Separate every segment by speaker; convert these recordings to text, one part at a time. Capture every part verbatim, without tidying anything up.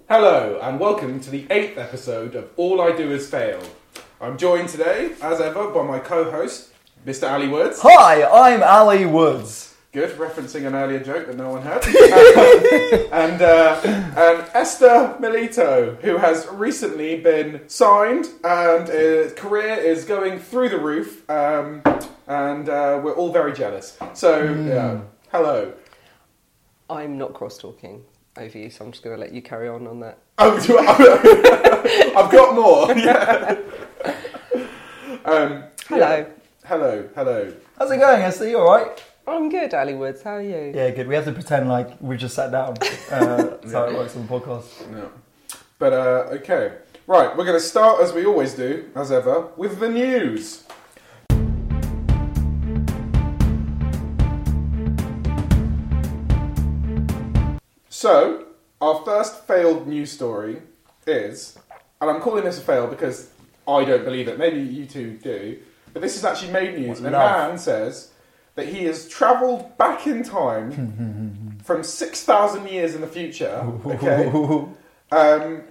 Speaker 1: Hello, and welcome to the eighth episode of All I Do Is Fail. I'm joined today, as ever, by my co-host, Mister Ali Woods.
Speaker 2: Hi, I'm Ali Woods.
Speaker 1: Good, referencing an earlier joke that no one heard. and, uh, and Esther Melito, who has recently been signed, and his career is going through the roof, um, and uh, we're all very jealous. So, mm. yeah, hello.
Speaker 3: I'm not cross-talking over you, so I'm just going to let you carry on on that.
Speaker 1: Oh, do I? I've got more. Yeah. Um,
Speaker 3: hello.
Speaker 1: Yeah. Hello, hello.
Speaker 2: How's it going, Esther? You alright?
Speaker 3: I'm good, Ali Woods. How are you?
Speaker 2: Yeah, good. We have to pretend like we just sat down. Uh, that's how it works on the podcast.
Speaker 1: No. But, uh, okay. Right, we're going to start, as we always do, as ever, with the news. So, our first failed news story is, and I'm calling this a fail because I don't believe it, maybe you two do, but this has actually made news. A man says that he has travelled back in time from six thousand years in the future, okay, um,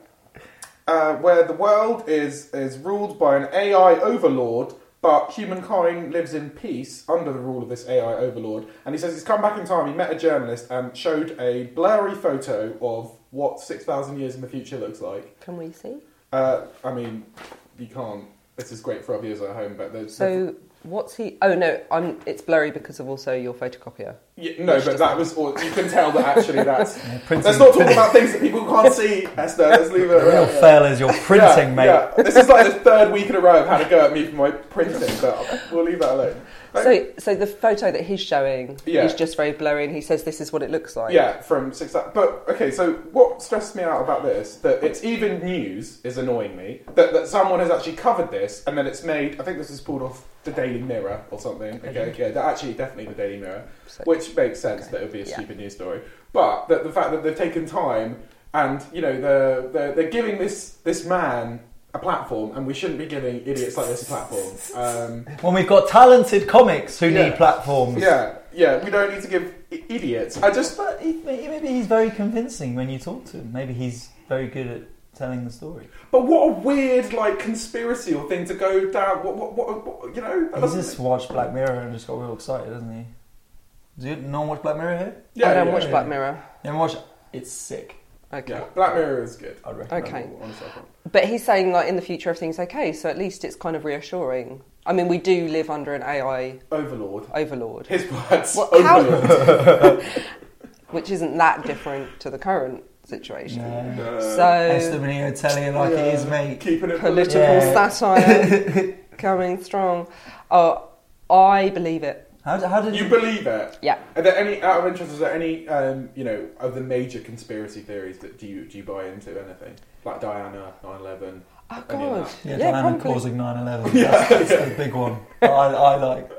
Speaker 1: uh, where the world is, is ruled by an A I overlord, but humankind lives in peace under the rule of this A I overlord. And he says he's come back in time, he met a journalist and showed a blurry photo of what six thousand years in the future looks like.
Speaker 3: Can we see?
Speaker 1: Uh, I mean, you can't. This is great for our viewers at home, but there's...
Speaker 3: So, what's he... Oh, no, I'm, it's blurry because of also your photocopier.
Speaker 1: Yeah, no, but that was... Or you can tell that actually that's... Yeah, let's not talk about things that people can't see, Esther. Let's leave it
Speaker 2: around. The real
Speaker 1: yeah.
Speaker 2: fail is your printing, yeah, mate.
Speaker 1: Yeah. This is like the third week in a row I've had a go at me for my printing, but we'll leave that alone. Right?
Speaker 3: So, so the photo that he's showing
Speaker 1: yeah.
Speaker 3: is just very blurry, and he says this is what it looks like.
Speaker 1: Yeah, from six. But okay, so what stressed me out about this, that it's even news, is annoying me. That that someone has actually covered this, and then it's made. I think this is pulled off the Daily Mirror or something. Okay, yeah, that actually definitely the Daily Mirror,
Speaker 3: so,
Speaker 1: which makes sense okay. that it would be a yeah. stupid news story. But the, the fact that they've taken time, and you know, they're they're, they're giving this this man a platform, and we shouldn't be giving idiots like this a platform. Um,
Speaker 2: when we've got talented comics who
Speaker 1: yeah,
Speaker 2: need platforms.
Speaker 1: Yeah, yeah, we don't need to give I- idiots. I just...
Speaker 2: But he, maybe he's very convincing when you talk to him. Maybe he's very good at telling the story.
Speaker 1: But what a weird, like, conspiracy or thing to go down. What, what, what, what you know?
Speaker 2: He just watched Black Mirror and just got real excited, doesn't he? Do you no one watch Black Mirror here?
Speaker 3: Yeah, I don't
Speaker 1: yeah,
Speaker 3: watch
Speaker 1: yeah.
Speaker 3: Black Mirror.
Speaker 2: You haven't watch it? It's sick.
Speaker 3: Okay.
Speaker 1: Yeah, Black Mirror is good.
Speaker 2: I'd recommend
Speaker 3: okay.
Speaker 2: it.
Speaker 1: Honestly,
Speaker 3: but he's saying, like, in the future everything's okay, so at least it's kind of reassuring. I mean, we do live under an A I...
Speaker 1: Overlord.
Speaker 3: Overlord.
Speaker 1: His words.
Speaker 3: Well,
Speaker 1: Overlord.
Speaker 3: Which isn't that different to the current situation.
Speaker 2: No.
Speaker 1: No.
Speaker 3: So...
Speaker 2: Esther Benito telling it like
Speaker 1: yeah.
Speaker 2: it is, mate.
Speaker 1: Keeping it
Speaker 3: political
Speaker 2: yeah.
Speaker 3: satire coming strong. Oh, I believe it.
Speaker 2: How, how did
Speaker 1: you
Speaker 2: he...
Speaker 1: believe it?
Speaker 3: Yeah.
Speaker 1: Are there any, out of interest, is there any, um, you know, of the major conspiracy theories that do you do you buy into anything? Like Diana, nine eleven?
Speaker 3: Oh, God.
Speaker 2: Yeah,
Speaker 3: yeah
Speaker 2: Diana
Speaker 3: probably.
Speaker 2: causing nine eleven.
Speaker 1: Yeah,
Speaker 2: That's, that's
Speaker 1: yeah.
Speaker 2: the big one. I, I like.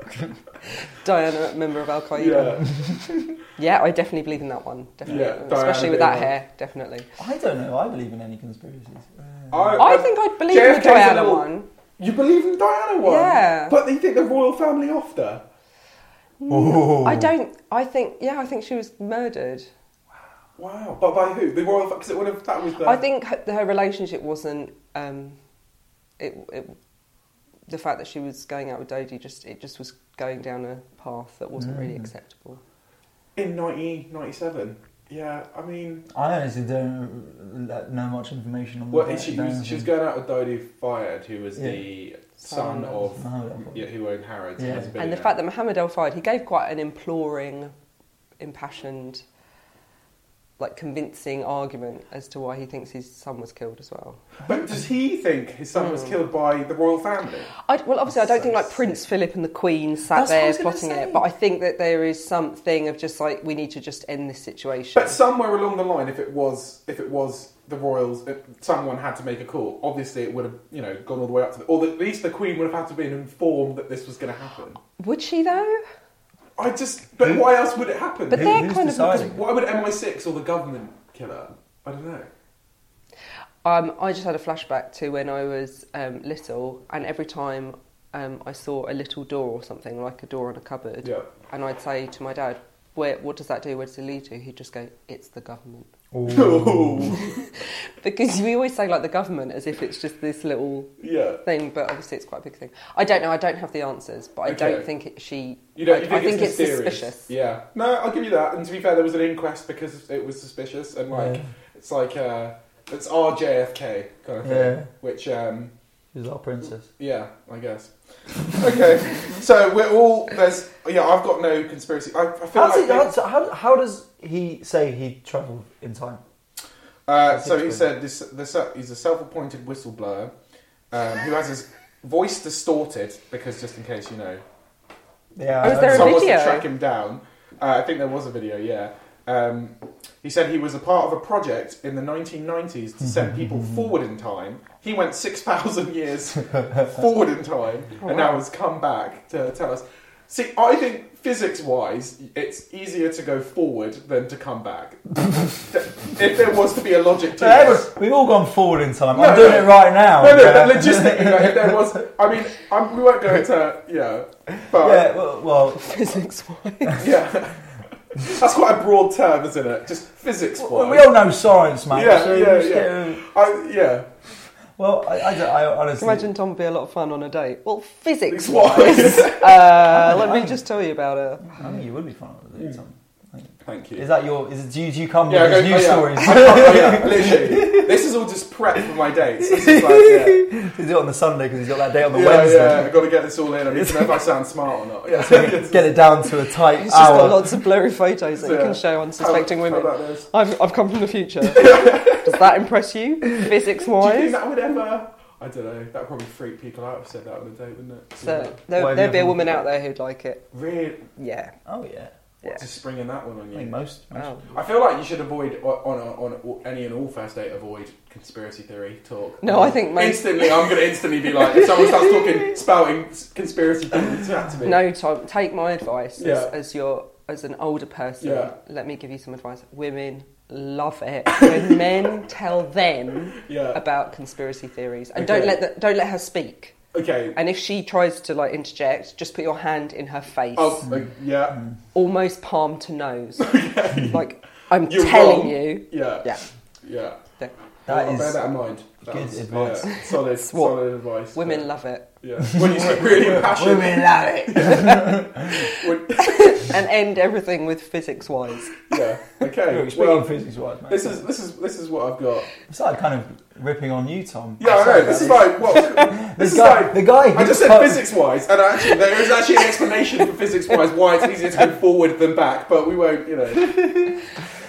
Speaker 3: Diana, member of Al Qaeda.
Speaker 1: Yeah.
Speaker 3: Yeah, I definitely believe in that one. Definitely.
Speaker 1: Yeah,
Speaker 3: Especially
Speaker 1: Diana
Speaker 3: with that
Speaker 1: being
Speaker 3: hair, definitely.
Speaker 2: I don't know. I believe in any conspiracies. Uh,
Speaker 1: I,
Speaker 3: I
Speaker 1: I
Speaker 3: think I'd believe
Speaker 1: J F
Speaker 3: in
Speaker 1: K's
Speaker 3: the Diana
Speaker 1: a little-
Speaker 3: one.
Speaker 1: You believe in Diana one?
Speaker 3: Yeah.
Speaker 1: But you think the royal family offed her?
Speaker 2: Oh.
Speaker 3: I don't. I think. Yeah, I think she was murdered.
Speaker 1: Wow. But by who? The royal... Because it would have... That was the...
Speaker 3: I think her, her relationship wasn't... Um, it, it, the fact that she was going out with Dodie, just it just was going down a path that wasn't mm. really acceptable.
Speaker 1: In nineteen ninety-seven? Yeah, I mean...
Speaker 2: I honestly don't know much information on
Speaker 1: Well,
Speaker 2: that.
Speaker 1: she, was, she was going out with Dodie Fayed, who was
Speaker 2: Yeah.
Speaker 1: the son
Speaker 3: Oh,
Speaker 1: of...
Speaker 2: Oh,
Speaker 1: Yeah, who owned Harrods.
Speaker 2: Yeah.
Speaker 1: as a
Speaker 3: And the
Speaker 1: billionaire.
Speaker 3: fact that Mohammed El Fayed, he gave quite an imploring, impassioned, like convincing argument as to why he thinks his son was killed as well.
Speaker 1: But does he think his son was
Speaker 3: Mm.
Speaker 1: killed by the royal family?
Speaker 3: I, well, obviously, I don't
Speaker 1: So
Speaker 3: think like
Speaker 1: sick.
Speaker 3: Prince Philip and the Queen sat
Speaker 2: That's what I
Speaker 3: there
Speaker 2: was gonna
Speaker 3: plotting
Speaker 2: say.
Speaker 3: it, but I think that there is something of just like we need to just end this situation.
Speaker 1: But somewhere along the line, if it was, if it was the royals, if someone had to make a call. Obviously, it would have, you know, gone all the way up to, the, or at least the Queen would have had to be informed that this was going to happen.
Speaker 3: Would she though?
Speaker 1: I just, but why else would it happen?
Speaker 3: But
Speaker 2: Who-
Speaker 3: they're
Speaker 2: who's
Speaker 3: kind
Speaker 2: deciding?
Speaker 3: of.
Speaker 1: Why would M I six or the government kill her? I don't know.
Speaker 3: Um, I just had a flashback to when I was um, little, and every time um, I saw a little door or something, like a door on a cupboard,
Speaker 1: Yeah.
Speaker 3: and I'd say to my dad, "Where? What does that do? Where does it lead to?" He'd just go, "It's the government."
Speaker 1: Ooh.
Speaker 3: Because we always say like the government as if it's just this little
Speaker 1: Yeah.
Speaker 3: thing, but obviously it's quite a big thing. I don't know. I don't have the answers, but I
Speaker 1: Okay.
Speaker 3: don't think it, she.
Speaker 1: You don't,
Speaker 3: I,
Speaker 1: you think
Speaker 3: I think
Speaker 1: it's,
Speaker 3: it's,
Speaker 1: mysterious?
Speaker 3: suspicious.
Speaker 1: Yeah. No, I'll give you that. And to be fair, there was an inquest because it was suspicious, and like
Speaker 2: Yeah.
Speaker 1: it's like uh, it's our J F K kind of thing.
Speaker 2: Yeah.
Speaker 1: Which um,
Speaker 2: She's our princess.
Speaker 1: yeah, I guess. Okay, so we're all there's yeah. I've got no conspiracy. I, I feel
Speaker 2: How's
Speaker 1: like
Speaker 2: he, how, so how, how does he say he travelled in time?
Speaker 1: Uh,
Speaker 2: That's
Speaker 1: so he
Speaker 2: interesting.
Speaker 1: said this, this, he's a self-appointed whistleblower um, who has his voice distorted because, just in case you know,
Speaker 2: Yeah.
Speaker 3: Oh, is there a
Speaker 1: someone wants
Speaker 3: video?
Speaker 1: to track him down. Uh, I think there was a video, yeah. Um, he said he was a part of a project in the nineteen nineties to send people forward in time. He went six thousand years forward in time
Speaker 3: Oh,
Speaker 1: and now has come back to tell us. See, I think physics-wise, it's easier to go forward than to come back. If there was to be a logic to
Speaker 2: Yeah,
Speaker 1: this.
Speaker 2: we've all gone forward in time.
Speaker 1: No,
Speaker 2: I'm doing
Speaker 1: no.
Speaker 2: it right now.
Speaker 1: No, no,
Speaker 2: yeah.
Speaker 1: but logistically, like, if there was, I mean, I'm, we won't go into, yeah, but
Speaker 2: Yeah, well, well
Speaker 3: Physics wise.
Speaker 1: yeah, that's quite a broad term, isn't it? Just physics
Speaker 2: well,
Speaker 1: wise.
Speaker 2: we all know science, mate.
Speaker 1: Yeah,
Speaker 2: so
Speaker 1: yeah,
Speaker 2: just
Speaker 1: yeah.
Speaker 2: get-
Speaker 1: I, yeah,
Speaker 2: Well, I, I, don't- I honestly.
Speaker 3: Imagine Tom would be a lot of fun on a date. Well, physics
Speaker 1: Wise.
Speaker 3: wise, uh, let me just tell you about it.
Speaker 2: I think you would be fun at the time.
Speaker 1: thank you.
Speaker 2: Is that your? Is it, do, you, do you come
Speaker 1: Yeah,
Speaker 2: with
Speaker 1: I
Speaker 2: these
Speaker 1: go-
Speaker 2: news
Speaker 1: oh,
Speaker 2: stories?
Speaker 1: yeah. I can't- oh, yeah, literally. This is all just prep for my dates. This is like, yeah,
Speaker 2: He's it on the Sunday because he's got that date on the
Speaker 1: yeah,
Speaker 2: Wednesday.
Speaker 1: yeah. I've got to get this all in. I need to know if I sound smart or not. Yeah,
Speaker 2: Get it down to a tight
Speaker 3: He's just
Speaker 2: hour.
Speaker 3: got lots of blurry photos that
Speaker 1: So,
Speaker 3: you can show unsuspecting
Speaker 1: how,
Speaker 3: women.
Speaker 1: How about this?
Speaker 3: I've, I've come from the future. Does that impress you, physics
Speaker 1: Do you think
Speaker 3: wise?
Speaker 1: that would ever? I don't know. That would probably freak people out if I said that on a date, wouldn't it?
Speaker 3: So there,
Speaker 2: Why have
Speaker 3: there'd
Speaker 2: you
Speaker 3: be a
Speaker 2: ever-
Speaker 3: woman out there who'd like it.
Speaker 1: Really?
Speaker 3: Yeah,
Speaker 2: Oh yeah.
Speaker 3: yeah.
Speaker 1: Just springing that one on
Speaker 2: I
Speaker 1: you.
Speaker 2: think most. most
Speaker 3: Oh.
Speaker 1: I feel like you should avoid on on, on any and all first date. Avoid conspiracy theory talk.
Speaker 3: No, I think most.
Speaker 1: Instantly, I'm going to instantly be like, if someone starts talking, spouting conspiracy theory chat to me.
Speaker 3: No, Tom. Take my advice
Speaker 1: Yeah.
Speaker 3: as, as your as an older person.
Speaker 1: Yeah.
Speaker 3: Let me give you some advice. Women love it when men tell them
Speaker 1: Yeah.
Speaker 3: about conspiracy theories, and
Speaker 1: Okay.
Speaker 3: don't let the, don't let her speak.
Speaker 1: Okay.
Speaker 3: And if she tries to like interject, just put your hand in her face,
Speaker 1: Oh, like, yeah.
Speaker 3: almost palm to nose. Like I'm
Speaker 1: You're
Speaker 3: telling
Speaker 1: wrong.
Speaker 3: you.
Speaker 1: Yeah.
Speaker 3: Yeah.
Speaker 1: Yeah.
Speaker 3: That-
Speaker 2: That
Speaker 1: I'll
Speaker 2: is
Speaker 1: bear that in mind. That
Speaker 2: good
Speaker 1: was,
Speaker 2: advice.
Speaker 1: Yeah, solid,
Speaker 3: It's what
Speaker 1: solid advice.
Speaker 3: Women
Speaker 1: yeah.
Speaker 3: love it.
Speaker 1: Yeah. When you speak really impassioned.
Speaker 2: Women love it.
Speaker 1: When-
Speaker 3: And end everything with physics wise.
Speaker 1: yeah. Okay.
Speaker 2: Look, speaking
Speaker 1: Well,
Speaker 2: of physics wise, mate.
Speaker 1: this is this is this is what I've got.
Speaker 2: It's like kind of ripping on you, Tom.
Speaker 1: Yeah, I know. This is like what.
Speaker 2: This
Speaker 1: This is
Speaker 2: guy,
Speaker 1: like.
Speaker 2: the guy.
Speaker 1: I
Speaker 2: who
Speaker 1: just said
Speaker 2: cut-
Speaker 1: physics wise, and actually there is actually an explanation for physics wise why it's easier to go forward than back, but we won't, you know.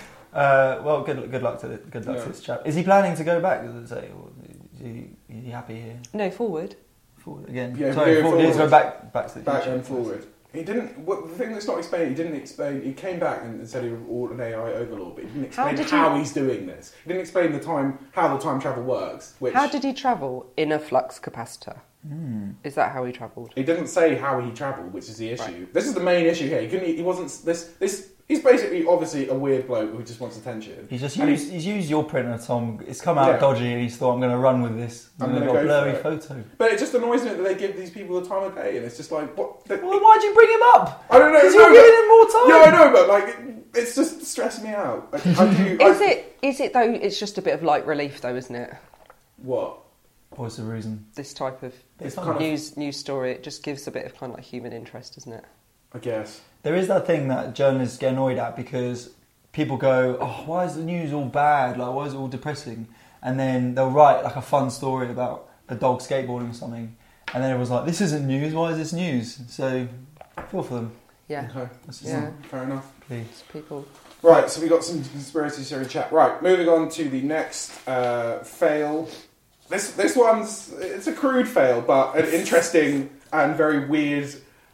Speaker 2: Uh, well, good good luck to the, good luck
Speaker 1: Yeah.
Speaker 2: to this chap. Is he planning to go back? Does it say, or is he, is he happy here?
Speaker 3: No, forward.
Speaker 2: Forward again.
Speaker 1: Yeah,
Speaker 2: Sorry,
Speaker 1: going
Speaker 2: forward. He needs to go
Speaker 1: forward.
Speaker 2: back back to the
Speaker 1: Back
Speaker 2: future.
Speaker 1: and forward. He didn't. What the thing that's not explained. He didn't explain. He came back and said he was all an A I overlord, but he didn't
Speaker 3: How
Speaker 1: explain
Speaker 3: did
Speaker 1: how,
Speaker 3: he-
Speaker 1: he's doing this. He didn't explain the time, how the time travel works. Which
Speaker 3: How did he travel in a flux capacitor?
Speaker 2: Hmm.
Speaker 3: Is that how he travelled?
Speaker 1: he didn't say how he travelled, which is the issue.
Speaker 3: Right.
Speaker 1: This is the main issue here. He couldn't. He wasn't. This. This. He's basically, obviously, a weird bloke who just wants attention.
Speaker 2: He's just
Speaker 1: And
Speaker 2: used, he's used your printer, Tom. It's come out
Speaker 1: Yeah.
Speaker 2: dodgy, and he's thought, "I'm going to run with this."
Speaker 1: I'm
Speaker 2: And they've
Speaker 1: gonna
Speaker 2: got a
Speaker 1: go
Speaker 2: blurry
Speaker 1: for
Speaker 2: photo.
Speaker 1: But it just annoys me that they give these people the time of day, and it's just like, what? The,
Speaker 2: Well, why'd you bring him up?
Speaker 1: I don't know.
Speaker 2: Because
Speaker 1: no,
Speaker 2: you're
Speaker 1: but-
Speaker 2: giving him more time.
Speaker 1: Yeah, I know, but like, it's just stressing me out. I, I do.
Speaker 3: Is
Speaker 1: I,
Speaker 3: it? Is it though? It's just a bit of light relief, though, isn't it?
Speaker 1: What?
Speaker 2: What's the reason?
Speaker 3: This type of
Speaker 1: It's
Speaker 2: It's
Speaker 1: kind of.
Speaker 3: news news story. It just gives a bit of kind of like human interest, doesn't it?
Speaker 1: I guess.
Speaker 2: There is that thing that journalists get annoyed at because people go, "Oh, why is the news all bad? Like, why is it all depressing?" And then they'll write like a fun story about a dog skateboarding or something, and then everyone's like, "This isn't news. Why is this news?" So, feel for them,
Speaker 3: Yeah.
Speaker 1: Okay.
Speaker 2: That's just
Speaker 3: Yeah.
Speaker 1: Fair enough.
Speaker 2: please.
Speaker 3: It's people.
Speaker 1: Right, so we got some conspiracy theory chat. Right, moving on to the next uh, fail. This this one's it's a crude fail, but an interesting and very weird.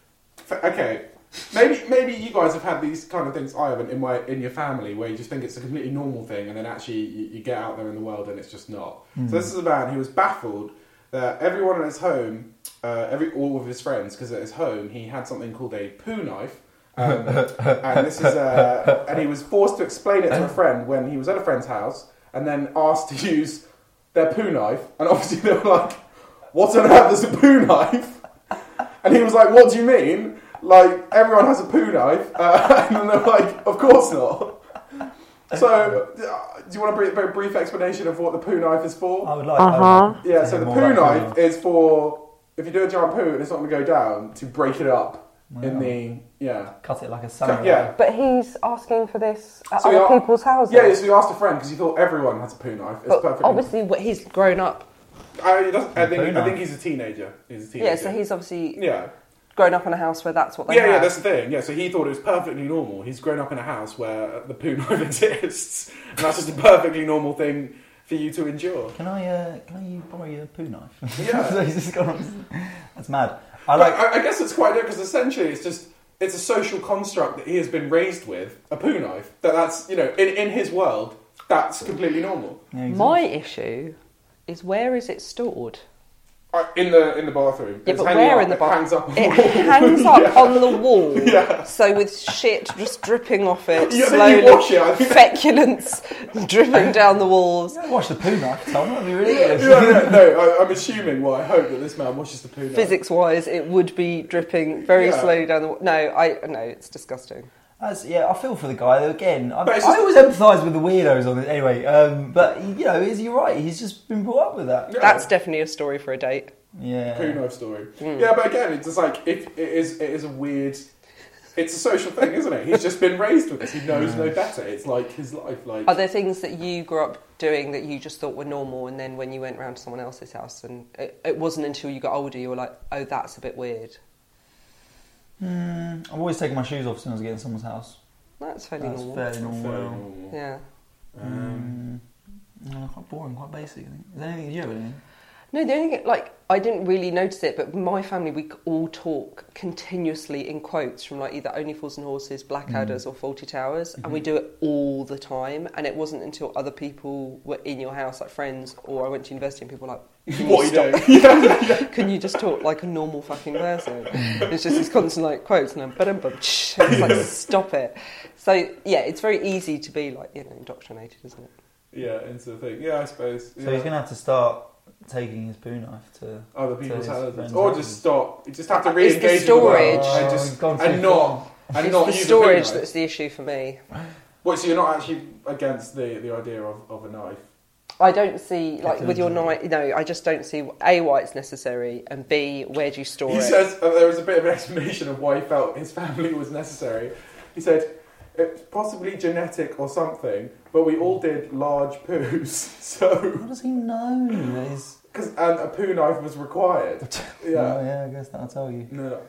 Speaker 1: Fa- okay, maybe maybe you guys have had these kind of things I haven't in my in your family where you just think it's a completely normal thing, and then actually you, you get out there in the world and it's just not.
Speaker 2: Mm.
Speaker 1: So this is a man who was baffled that everyone at his home, uh, every all of his friends, because at his home he had something called a poo knife. Um, and this is uh, and he was forced to explain it to a friend when he was at a friend's house, and then asked to use their poo knife, and obviously they were like, "What on earth is a poo knife?" And he was like, "What do you mean? Like everyone has a poo knife?" Uh, and then they're like, "Of course not." So, uh, do you want a brief, very brief explanation of what the poo knife is for?
Speaker 2: I would like.
Speaker 3: Uh-huh.
Speaker 2: I would like
Speaker 1: Yeah,
Speaker 2: to
Speaker 1: so
Speaker 2: hear
Speaker 1: the
Speaker 2: more
Speaker 1: poo
Speaker 2: about
Speaker 1: knife
Speaker 2: knife.
Speaker 1: is for if you do a giant poo and it's not going to go down, to break it up in
Speaker 2: Wow.
Speaker 1: the yeah.
Speaker 2: Cut it like a samurai.
Speaker 1: Yeah.
Speaker 3: But he's asking for this at
Speaker 1: So we
Speaker 3: other
Speaker 1: are-
Speaker 3: people's houses.
Speaker 1: Yeah, so we asked a friend because he thought everyone has a poo knife. It's
Speaker 3: But
Speaker 1: perfect.
Speaker 3: obviously, what- he's grown up.
Speaker 1: I, he doesn't- I
Speaker 2: Poo
Speaker 1: think I
Speaker 2: knife.
Speaker 1: think he's a teenager. He's a teenager.
Speaker 3: Yeah, so he's obviously
Speaker 1: yeah.
Speaker 3: grown up in a house where that's what they
Speaker 1: Yeah,
Speaker 3: have.
Speaker 1: yeah, that's the thing. Yeah, so he thought it was perfectly normal. He's grown up in a house where the poo knife exists, and that's just a perfectly normal thing for you to endure.
Speaker 2: Can I? Uh, can I borrow your poo knife?
Speaker 1: Yeah.
Speaker 2: So he's just gone. That's mad. I
Speaker 1: I,
Speaker 2: like.
Speaker 1: I, I guess it's quite good because essentially it's just it's a social construct that he has been raised with, a poo knife. That that's you know in in his world that's completely normal.
Speaker 2: Yeah, exactly.
Speaker 3: My issue is where is it stored?
Speaker 1: Uh, in the in the bathroom.
Speaker 3: Yeah,
Speaker 1: It's
Speaker 3: but
Speaker 1: hanging
Speaker 3: where
Speaker 1: up-
Speaker 3: in the
Speaker 1: it
Speaker 3: bathroom?
Speaker 1: hangs up. On
Speaker 3: It
Speaker 1: the wall.
Speaker 3: hangs up
Speaker 1: Yeah.
Speaker 3: on the wall,
Speaker 1: Yeah.
Speaker 3: so with shit just dripping off it,
Speaker 1: Yeah, then
Speaker 3: slowly,
Speaker 1: you wash it, I think.
Speaker 3: feculence dripping down the walls.
Speaker 2: You gotta wash the poo knife, Tom. That'd be ridiculous.
Speaker 1: no, no, no I, I'm assuming. Well, I hope that this man washes the poo knife.
Speaker 3: Physics-wise, it would be dripping very
Speaker 1: Yeah.
Speaker 3: slowly down the wall. No, I no, it's disgusting.
Speaker 2: That's, yeah, I feel for the guy. Again, I,
Speaker 1: But it's
Speaker 2: I
Speaker 1: just-
Speaker 2: always empathise with the weirdos on it. Anyway, um, but you know, is you're right. He's just been brought up with that.
Speaker 1: Yeah.
Speaker 3: That's definitely a story for a date.
Speaker 2: Yeah.
Speaker 1: Poo knife story.
Speaker 3: Mm.
Speaker 1: Yeah, but again, it's just like if it is, it is a weird. It's a social thing, isn't it? He's just been raised with this. He knows no better. It's like his life. Like
Speaker 3: Are there things that you grew up doing that you just thought were normal, and then when you went round to someone else's house, and it, it wasn't until you got older you were like, oh, that's a bit weird.
Speaker 2: Mm, I've always taken my shoes off as soon as I get in someone's house.
Speaker 3: That's fairly
Speaker 2: That's
Speaker 3: normal.
Speaker 2: fairly normal.
Speaker 1: fairly normal.
Speaker 3: Yeah.
Speaker 1: Um,
Speaker 2: Mm, no, quite boring, quite basic. I think. Is there anything did you have anything?
Speaker 3: No, the only thing, like, I didn't really notice it, but my family, we all talk continuously in quotes from, like, either Only Fools and Horses, Blackadder's or Fawlty Towers, and we do it all the time, and it wasn't until other people were in your house, like friends, or I went to university and people were like, can
Speaker 1: what
Speaker 3: you
Speaker 1: are you
Speaker 3: stop?
Speaker 1: doing?
Speaker 3: Can you just talk like a normal fucking person? It's just these constant, like, quotes, and I'm, ba-dum, bum, shh, and it's like, stop it. So, yeah, it's very easy to be, like, you know, indoctrinated, isn't it?
Speaker 1: Yeah, into the thing. Yeah, I suppose.
Speaker 2: So
Speaker 1: yeah.
Speaker 2: he's gonna have to start taking his poo knife to.
Speaker 1: other
Speaker 2: to
Speaker 1: people's
Speaker 2: his
Speaker 1: houses,
Speaker 2: friends'
Speaker 1: or
Speaker 2: houses.
Speaker 1: just stop. You just have to
Speaker 3: It's
Speaker 1: re-engage
Speaker 3: the
Speaker 1: with the world
Speaker 3: storage.
Speaker 1: and
Speaker 2: Oh,
Speaker 1: just
Speaker 2: he's gone
Speaker 1: and
Speaker 2: too
Speaker 1: not and
Speaker 3: It's
Speaker 1: not
Speaker 3: the
Speaker 1: use
Speaker 3: storage
Speaker 1: the poo
Speaker 3: that's
Speaker 1: knife.
Speaker 3: the issue for me.
Speaker 1: What? So you're not actually against the, the idea of, of a knife?
Speaker 3: I don't see, like,
Speaker 2: It's
Speaker 3: with your
Speaker 2: a-
Speaker 3: knife, you know, I just don't see, A, why it's necessary, and B, where do you store
Speaker 1: He
Speaker 3: it?
Speaker 1: says uh, there was a bit of an explanation of why he felt his family was necessary. He said it's possibly genetic or something, but we all did large poos, so
Speaker 2: How does he know? That he's...
Speaker 1: because and a poo knife was required.
Speaker 2: Oh,
Speaker 1: Yeah,
Speaker 2: yeah, I guess that'll tell you.
Speaker 1: no,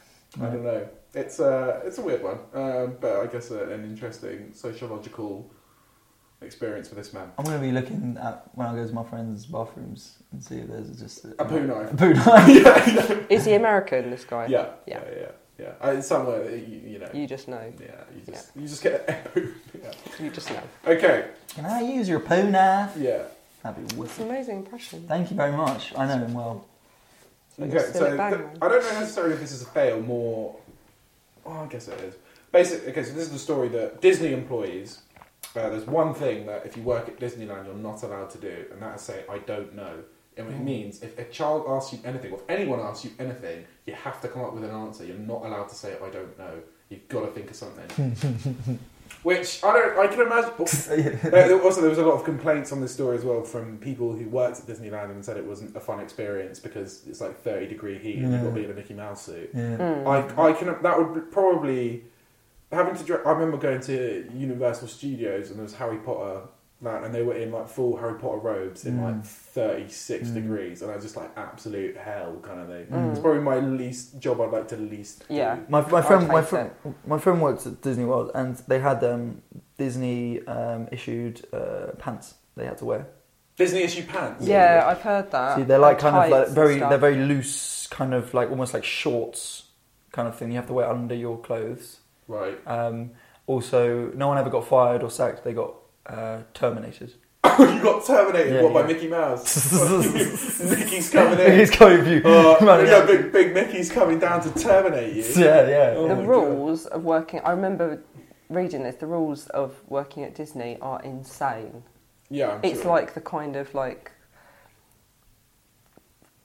Speaker 1: I don't know. It's a it's a weird one, um, but I guess a, an interesting sociological experience for this man.
Speaker 2: I'm going to be looking at when I go to my friends' bathrooms and see if there's just
Speaker 1: A poo knife.
Speaker 2: A poo knife.
Speaker 1: yeah,
Speaker 3: Is he American, this guy?
Speaker 1: yeah,
Speaker 3: Yeah.
Speaker 1: yeah, yeah, yeah. Uh, it's somewhere that you, you know.
Speaker 3: You just know.
Speaker 1: Yeah, you just you just get a poo. Yeah.
Speaker 3: You just know.
Speaker 1: Okay.
Speaker 2: Can I use your poo knife?
Speaker 1: Yeah.
Speaker 2: That'd be
Speaker 3: It's
Speaker 2: wicked.
Speaker 3: an amazing impression.
Speaker 2: Thank you very much. I know him well.
Speaker 1: Okay,
Speaker 3: Still
Speaker 1: so
Speaker 3: a bang,
Speaker 1: th-
Speaker 3: man.
Speaker 1: I don't know necessarily if this is a fail. More, oh, I guess it is. Basically, okay. So this is the story that Disney employees. Uh, there's one thing that if you work at Disneyland, you're not allowed to do, and that is say "I don't know." And it means if a child asks you anything, or if anyone asks you anything, you have to come up with an answer. You're not allowed to say "I don't know." You've got to think of something. Which I don't. I can imagine. There- also, there was a lot of complaints on this story as well from people who worked at Disneyland and said it wasn't a fun experience because it's like thirty degree heat and you've got to be in a Mickey Mouse suit.
Speaker 2: Yeah.
Speaker 3: Mm.
Speaker 1: I, I can. That would probably having to. dre- I remember going to Universal Studios and there was Harry Potter, that, and they were in like full Harry Potter robes in
Speaker 2: Mm.
Speaker 1: like thirty-six
Speaker 2: Mm.
Speaker 1: degrees, and I was just like absolute hell kind of thing.
Speaker 3: Mm.
Speaker 1: It's probably my least job I'd like to least. do.
Speaker 3: Yeah.
Speaker 2: My my
Speaker 3: I
Speaker 2: friend my
Speaker 3: face
Speaker 2: friend my friend works at Disney World and they had um, Disney um, issued uh, pants they had to wear.
Speaker 1: Disney issue pants.
Speaker 3: Yeah, I've heard that.
Speaker 2: See, they're like
Speaker 3: And
Speaker 2: kind of like
Speaker 3: tights and
Speaker 2: very
Speaker 3: stuff.
Speaker 2: they're very loose, kind of like almost like shorts kind of thing. You have to wear under your clothes.
Speaker 1: Right.
Speaker 2: Um, also, no one ever got fired or sacked. They got uh, terminated.
Speaker 1: You got terminated.
Speaker 2: Yeah,
Speaker 1: what by
Speaker 2: yeah.
Speaker 1: Mickey Mouse? Mickey's coming in.
Speaker 2: He's coming for you.
Speaker 1: Oh,
Speaker 2: Running
Speaker 1: no,
Speaker 2: out.
Speaker 1: big, big Mickey's coming down to terminate you.
Speaker 2: Yeah, yeah.
Speaker 1: Oh
Speaker 3: The
Speaker 1: my
Speaker 3: rules of working, I remember reading this, the rules of working at Disney are insane.
Speaker 1: Yeah, I'm
Speaker 3: It's
Speaker 1: sure.
Speaker 3: like the kind of like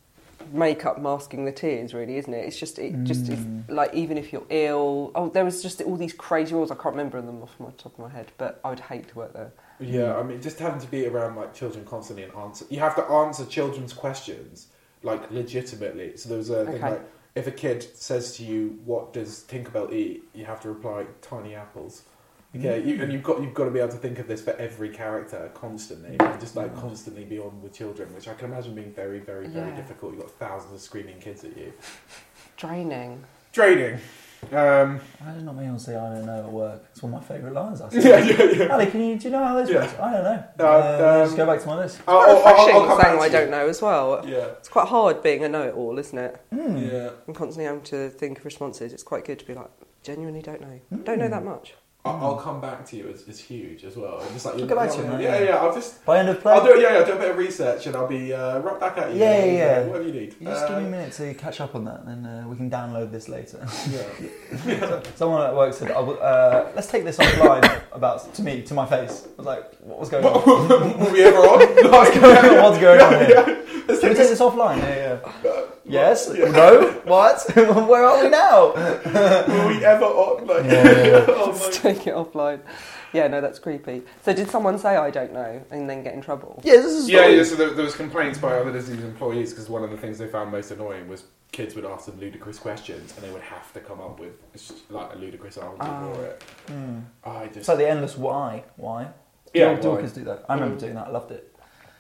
Speaker 3: makeup masking the tears, really, isn't it? It's just, it just, if, like, even if you're ill. Oh, there was just all these crazy rules. I can't remember them off my top of my head, but I would hate to work there.
Speaker 1: Yeah, I mean, just having to be around like children constantly and answer. You have to answer children's questions like legitimately. So there was a thing
Speaker 3: Okay.
Speaker 1: like, if a kid says to you, "What does Tinkerbell eat?" you have to reply, "Tiny apples." Okay, you, and you've got you've got to be able to think of this for every character constantly, and just like constantly be on with children, which I can imagine being very, very, very
Speaker 3: Yeah.
Speaker 1: difficult. You've got thousands of screaming kids at you.
Speaker 3: Draining.
Speaker 1: Draining. Um,
Speaker 2: I did not mean to say I don't know at work. It's one of my favourite lines. I said.
Speaker 1: yeah, yeah, yeah.
Speaker 2: Ali, can you, do you know how this
Speaker 1: Yeah.
Speaker 2: works? I don't know.
Speaker 1: Uh,
Speaker 2: Uh,
Speaker 1: um,
Speaker 2: just go back to my list.
Speaker 1: I'll,
Speaker 3: Quite
Speaker 1: I'll- I'll-
Speaker 3: refreshing
Speaker 1: I'll come
Speaker 3: saying
Speaker 1: back
Speaker 3: I
Speaker 1: to you.
Speaker 3: don't know as well.
Speaker 1: Yeah,
Speaker 3: It's quite hard being a know-it-all, isn't it?
Speaker 2: Mm.
Speaker 1: yeah.
Speaker 3: And constantly having to think of responses. It's quite good to be like, genuinely don't know. Don't know that much.
Speaker 1: I'll, I'll come back to you. It's, it's huge as well. I'm just like,
Speaker 2: I'll get back to you,
Speaker 1: yeah,
Speaker 2: mate.
Speaker 1: yeah, yeah. I'll just.
Speaker 2: By end of play?
Speaker 1: I'll do it. Yeah, yeah. Do a bit of research, and I'll be uh, right back at you.
Speaker 2: Yeah, yeah, yeah.
Speaker 1: Whatever you need.
Speaker 2: You just
Speaker 1: Uh,
Speaker 2: give me a minute to catch up on that, and then uh, we can download this later.
Speaker 1: Yeah.
Speaker 2: Someone at work said, I will, uh, let's take this offline about, to me, to my face. I was like, what was going on?
Speaker 1: Were we ever on?
Speaker 2: What's going on, What's going on here?
Speaker 1: Yeah. Let's
Speaker 2: Can we
Speaker 1: take
Speaker 2: take
Speaker 1: this.
Speaker 2: this offline? Yeah, yeah.
Speaker 1: Uh,
Speaker 2: Yes?
Speaker 1: Yeah.
Speaker 2: No? What? Where are we now?
Speaker 1: Were we ever on? Like,
Speaker 2: Yeah, yeah.
Speaker 1: oh my.
Speaker 3: Just take it offline. Yeah, no, that's creepy. So did someone say I don't know and then get in trouble?
Speaker 2: Yeah, this is
Speaker 1: Yeah, yeah, so there, there was complaints by other Disney's employees because one of the things they found most annoying was kids would ask them ludicrous questions and they would have to come up with like a ludicrous answer
Speaker 3: Oh.
Speaker 1: for it.
Speaker 2: Mm.
Speaker 1: I just
Speaker 2: It's like the endless why. Why?
Speaker 1: Yeah,
Speaker 2: Do
Speaker 1: why?
Speaker 2: Dorcas do that? I remember
Speaker 1: Mm.
Speaker 2: doing that. I loved it.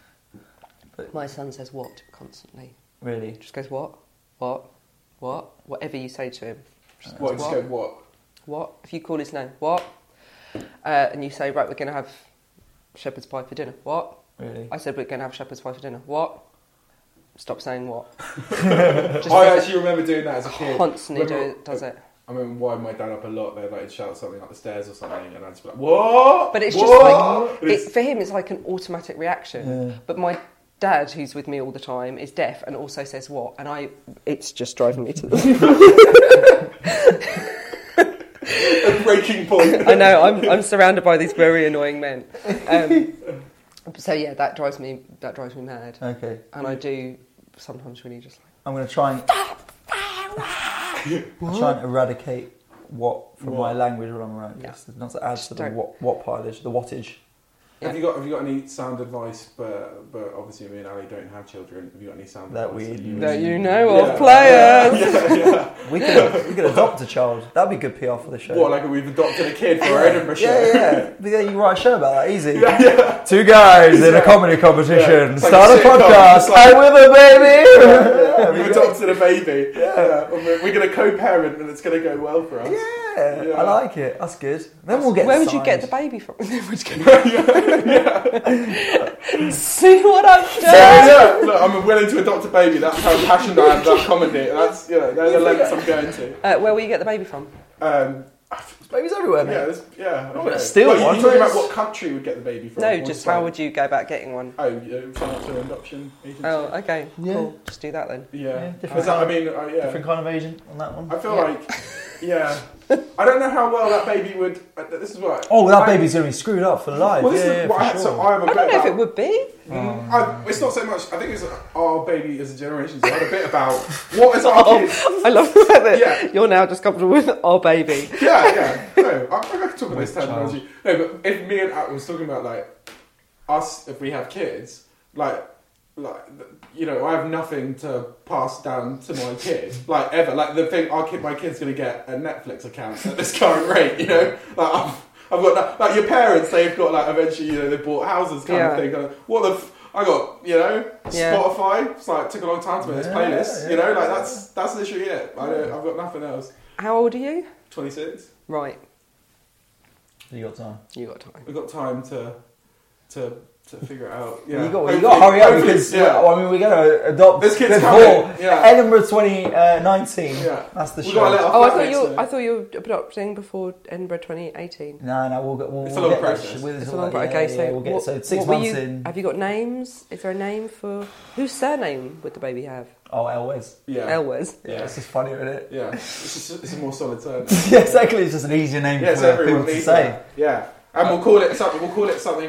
Speaker 3: My son says what constantly.
Speaker 2: Really.
Speaker 3: Just goes what, what, what, whatever you say to him. Just
Speaker 1: what?
Speaker 3: goes,
Speaker 1: Just go what?
Speaker 3: What? If you call his name, what? Uh, and you say, right, we're going to have shepherd's pie for dinner. What?
Speaker 2: Really.
Speaker 3: I said we're going to have shepherd's pie for dinner. What? Stop saying what. Just
Speaker 1: I actually remember doing that as a kid.
Speaker 3: constantly do
Speaker 1: Remember-
Speaker 3: it, does it.
Speaker 1: I remember winding my dad up a lot. They'd like shout something up the stairs or something, and I'd just be like, "What?"
Speaker 3: But it's just
Speaker 1: What?"
Speaker 3: like,
Speaker 1: And it's-
Speaker 3: it, for him, it's like an automatic reaction.
Speaker 2: Yeah.
Speaker 3: But my dad, who's with me all the time, is deaf and also says what, and I, it's just driving me to the.
Speaker 1: a breaking point.
Speaker 3: I know I'm I'm surrounded by these very annoying men. Um, so yeah, that drives me that drives me mad,
Speaker 2: Okay.
Speaker 3: and I do sometimes really just like.
Speaker 2: I'm going to try and try and eradicate what from
Speaker 1: What?
Speaker 2: my language when I'm around.
Speaker 3: Yeah.
Speaker 2: Yes, not to add to the
Speaker 3: Don't.
Speaker 2: what, what pilage, the wattage.
Speaker 1: Have you got Have you got any sound advice? But but obviously, me and Ali don't have children. Have you got any sound
Speaker 2: That
Speaker 1: advice?
Speaker 2: we-
Speaker 3: That you know
Speaker 1: Yeah.
Speaker 3: of players.
Speaker 1: Yeah, yeah.
Speaker 2: We could we could adopt a child. That'd be good P R for the show.
Speaker 1: What, like we've adopted a kid for our Edinburgh show?
Speaker 2: Yeah, yeah. But yeah, you can write a show about that easy.
Speaker 1: Yeah, yeah.
Speaker 2: Two guys in
Speaker 1: Yeah.
Speaker 2: a comedy competition
Speaker 1: Yeah. It's like
Speaker 2: start
Speaker 1: a
Speaker 2: a
Speaker 1: sitcom.
Speaker 2: podcast.
Speaker 1: It's like-
Speaker 2: Hey, with a baby.
Speaker 1: Yeah,
Speaker 2: Be
Speaker 1: we've
Speaker 2: great.
Speaker 1: adopted a baby. Yeah. And We're, we're going to co-parent and it's going to go well for us.
Speaker 2: Yeah,
Speaker 1: Yeah.
Speaker 2: I like it. That's good. Then we'll get.
Speaker 3: Where would you get the
Speaker 2: signed.
Speaker 3: baby from? See what I've
Speaker 1: So,
Speaker 3: done.
Speaker 1: yeah, look, I'm willing to adopt a baby. That's how passionate I am about comedy. That's, you know, they're the lengths I'm going to.
Speaker 3: Uh, where will you get the baby from?
Speaker 1: Um,
Speaker 2: Babies everywhere, mate.
Speaker 1: yeah, there's- yeah.
Speaker 2: gonna
Speaker 1: okay.
Speaker 2: steal
Speaker 1: Well, you-
Speaker 2: one,
Speaker 1: You're talking
Speaker 2: but
Speaker 1: about what country would get the baby from?
Speaker 3: No,
Speaker 1: or
Speaker 3: just
Speaker 1: like-
Speaker 3: how would you go about getting one?
Speaker 1: Oh, yeah, sign up to an adoption agency.
Speaker 3: Oh, okay,
Speaker 2: Yeah.
Speaker 3: cool. Just do that then.
Speaker 1: Yeah.
Speaker 2: Yeah, different
Speaker 1: Is that- I
Speaker 2: kind
Speaker 1: mean, uh, yeah.
Speaker 2: Different kind of agent on that one.
Speaker 1: I feel
Speaker 3: Yeah.
Speaker 1: like, yeah. I don't know how well that baby would. Uh, this is what.
Speaker 2: Oh, that
Speaker 1: I-
Speaker 2: baby's gonna be screwed up for life.
Speaker 1: Well, this
Speaker 2: yeah,
Speaker 1: is
Speaker 2: yeah,
Speaker 1: what
Speaker 2: for
Speaker 1: I,
Speaker 2: sure.
Speaker 1: so I have a
Speaker 3: I
Speaker 1: bit
Speaker 3: don't know if
Speaker 1: about-
Speaker 3: it would be.
Speaker 1: Mm, I, it's not so much. I think it's our baby as a generation. So I had a bit about what is our kids.
Speaker 3: I love the fact that
Speaker 1: Yeah.
Speaker 3: you're now just comfortable with our baby.
Speaker 1: Yeah, yeah. No, I, I can talk about this
Speaker 2: With
Speaker 1: terminology. No, but if me and At was talking about like us, if we have kids, like, like you know, I have nothing to pass down to my kid, like ever. Like the thing, our kid, my kid's gonna get a Netflix account at this current rate. You know, like I've, I've got that, like your parents. They've got like eventually, you know, they bought houses kind
Speaker 3: Yeah.
Speaker 1: of thing. Like, what the. F- I got, you know,
Speaker 3: Yeah.
Speaker 1: Spotify. It's like took a long time to make this
Speaker 2: Yeah,
Speaker 1: playlist.
Speaker 2: yeah,
Speaker 1: you know,
Speaker 2: yeah.
Speaker 1: like that's that's literally it. I don't, I've got nothing else.
Speaker 3: How old are you?
Speaker 1: twenty-six.
Speaker 3: Right,
Speaker 2: You got time.
Speaker 3: you got time.
Speaker 1: We've got time to to to figure it out. Yeah.
Speaker 2: You got, you
Speaker 1: Hopefully-
Speaker 2: got to hurry up
Speaker 1: hopefully-
Speaker 2: because
Speaker 1: yeah.
Speaker 2: well, I mean we're going to adopt
Speaker 1: This kid's
Speaker 2: before
Speaker 1: coming, yeah.
Speaker 2: Edinburgh twenty nineteen.
Speaker 1: Yeah.
Speaker 2: That's the
Speaker 1: We've
Speaker 2: show.
Speaker 1: got to let our
Speaker 3: Oh, I thought
Speaker 1: flatmates
Speaker 3: you.
Speaker 1: know.
Speaker 3: I thought you were adopting before Edinburgh twenty eighteen.
Speaker 2: No, no, we'll get. We'll,
Speaker 1: It's a
Speaker 2: we'll
Speaker 1: long
Speaker 2: get that
Speaker 1: process.
Speaker 2: shit with
Speaker 3: It's
Speaker 2: us
Speaker 3: a
Speaker 2: all
Speaker 3: long.
Speaker 2: that.
Speaker 3: Okay,
Speaker 2: Yeah,
Speaker 3: so
Speaker 2: yeah, we'll get
Speaker 3: what,
Speaker 2: so six
Speaker 3: what were
Speaker 2: months
Speaker 3: you,
Speaker 2: in.
Speaker 3: Have you got names? Is there a name for whose surname would the baby have?
Speaker 2: Oh, Elwes.
Speaker 1: Yeah.
Speaker 3: Elwes.
Speaker 2: Yeah, it's just funny, isn't it?
Speaker 1: Yeah. It's, just, it's a more solid term.
Speaker 2: Yeah, exactly. It's just an easier name
Speaker 1: Yeah, so
Speaker 2: for
Speaker 1: everyone
Speaker 2: people to
Speaker 1: needs
Speaker 2: say.
Speaker 1: that. Yeah. And we'll call it something. We'll call it something like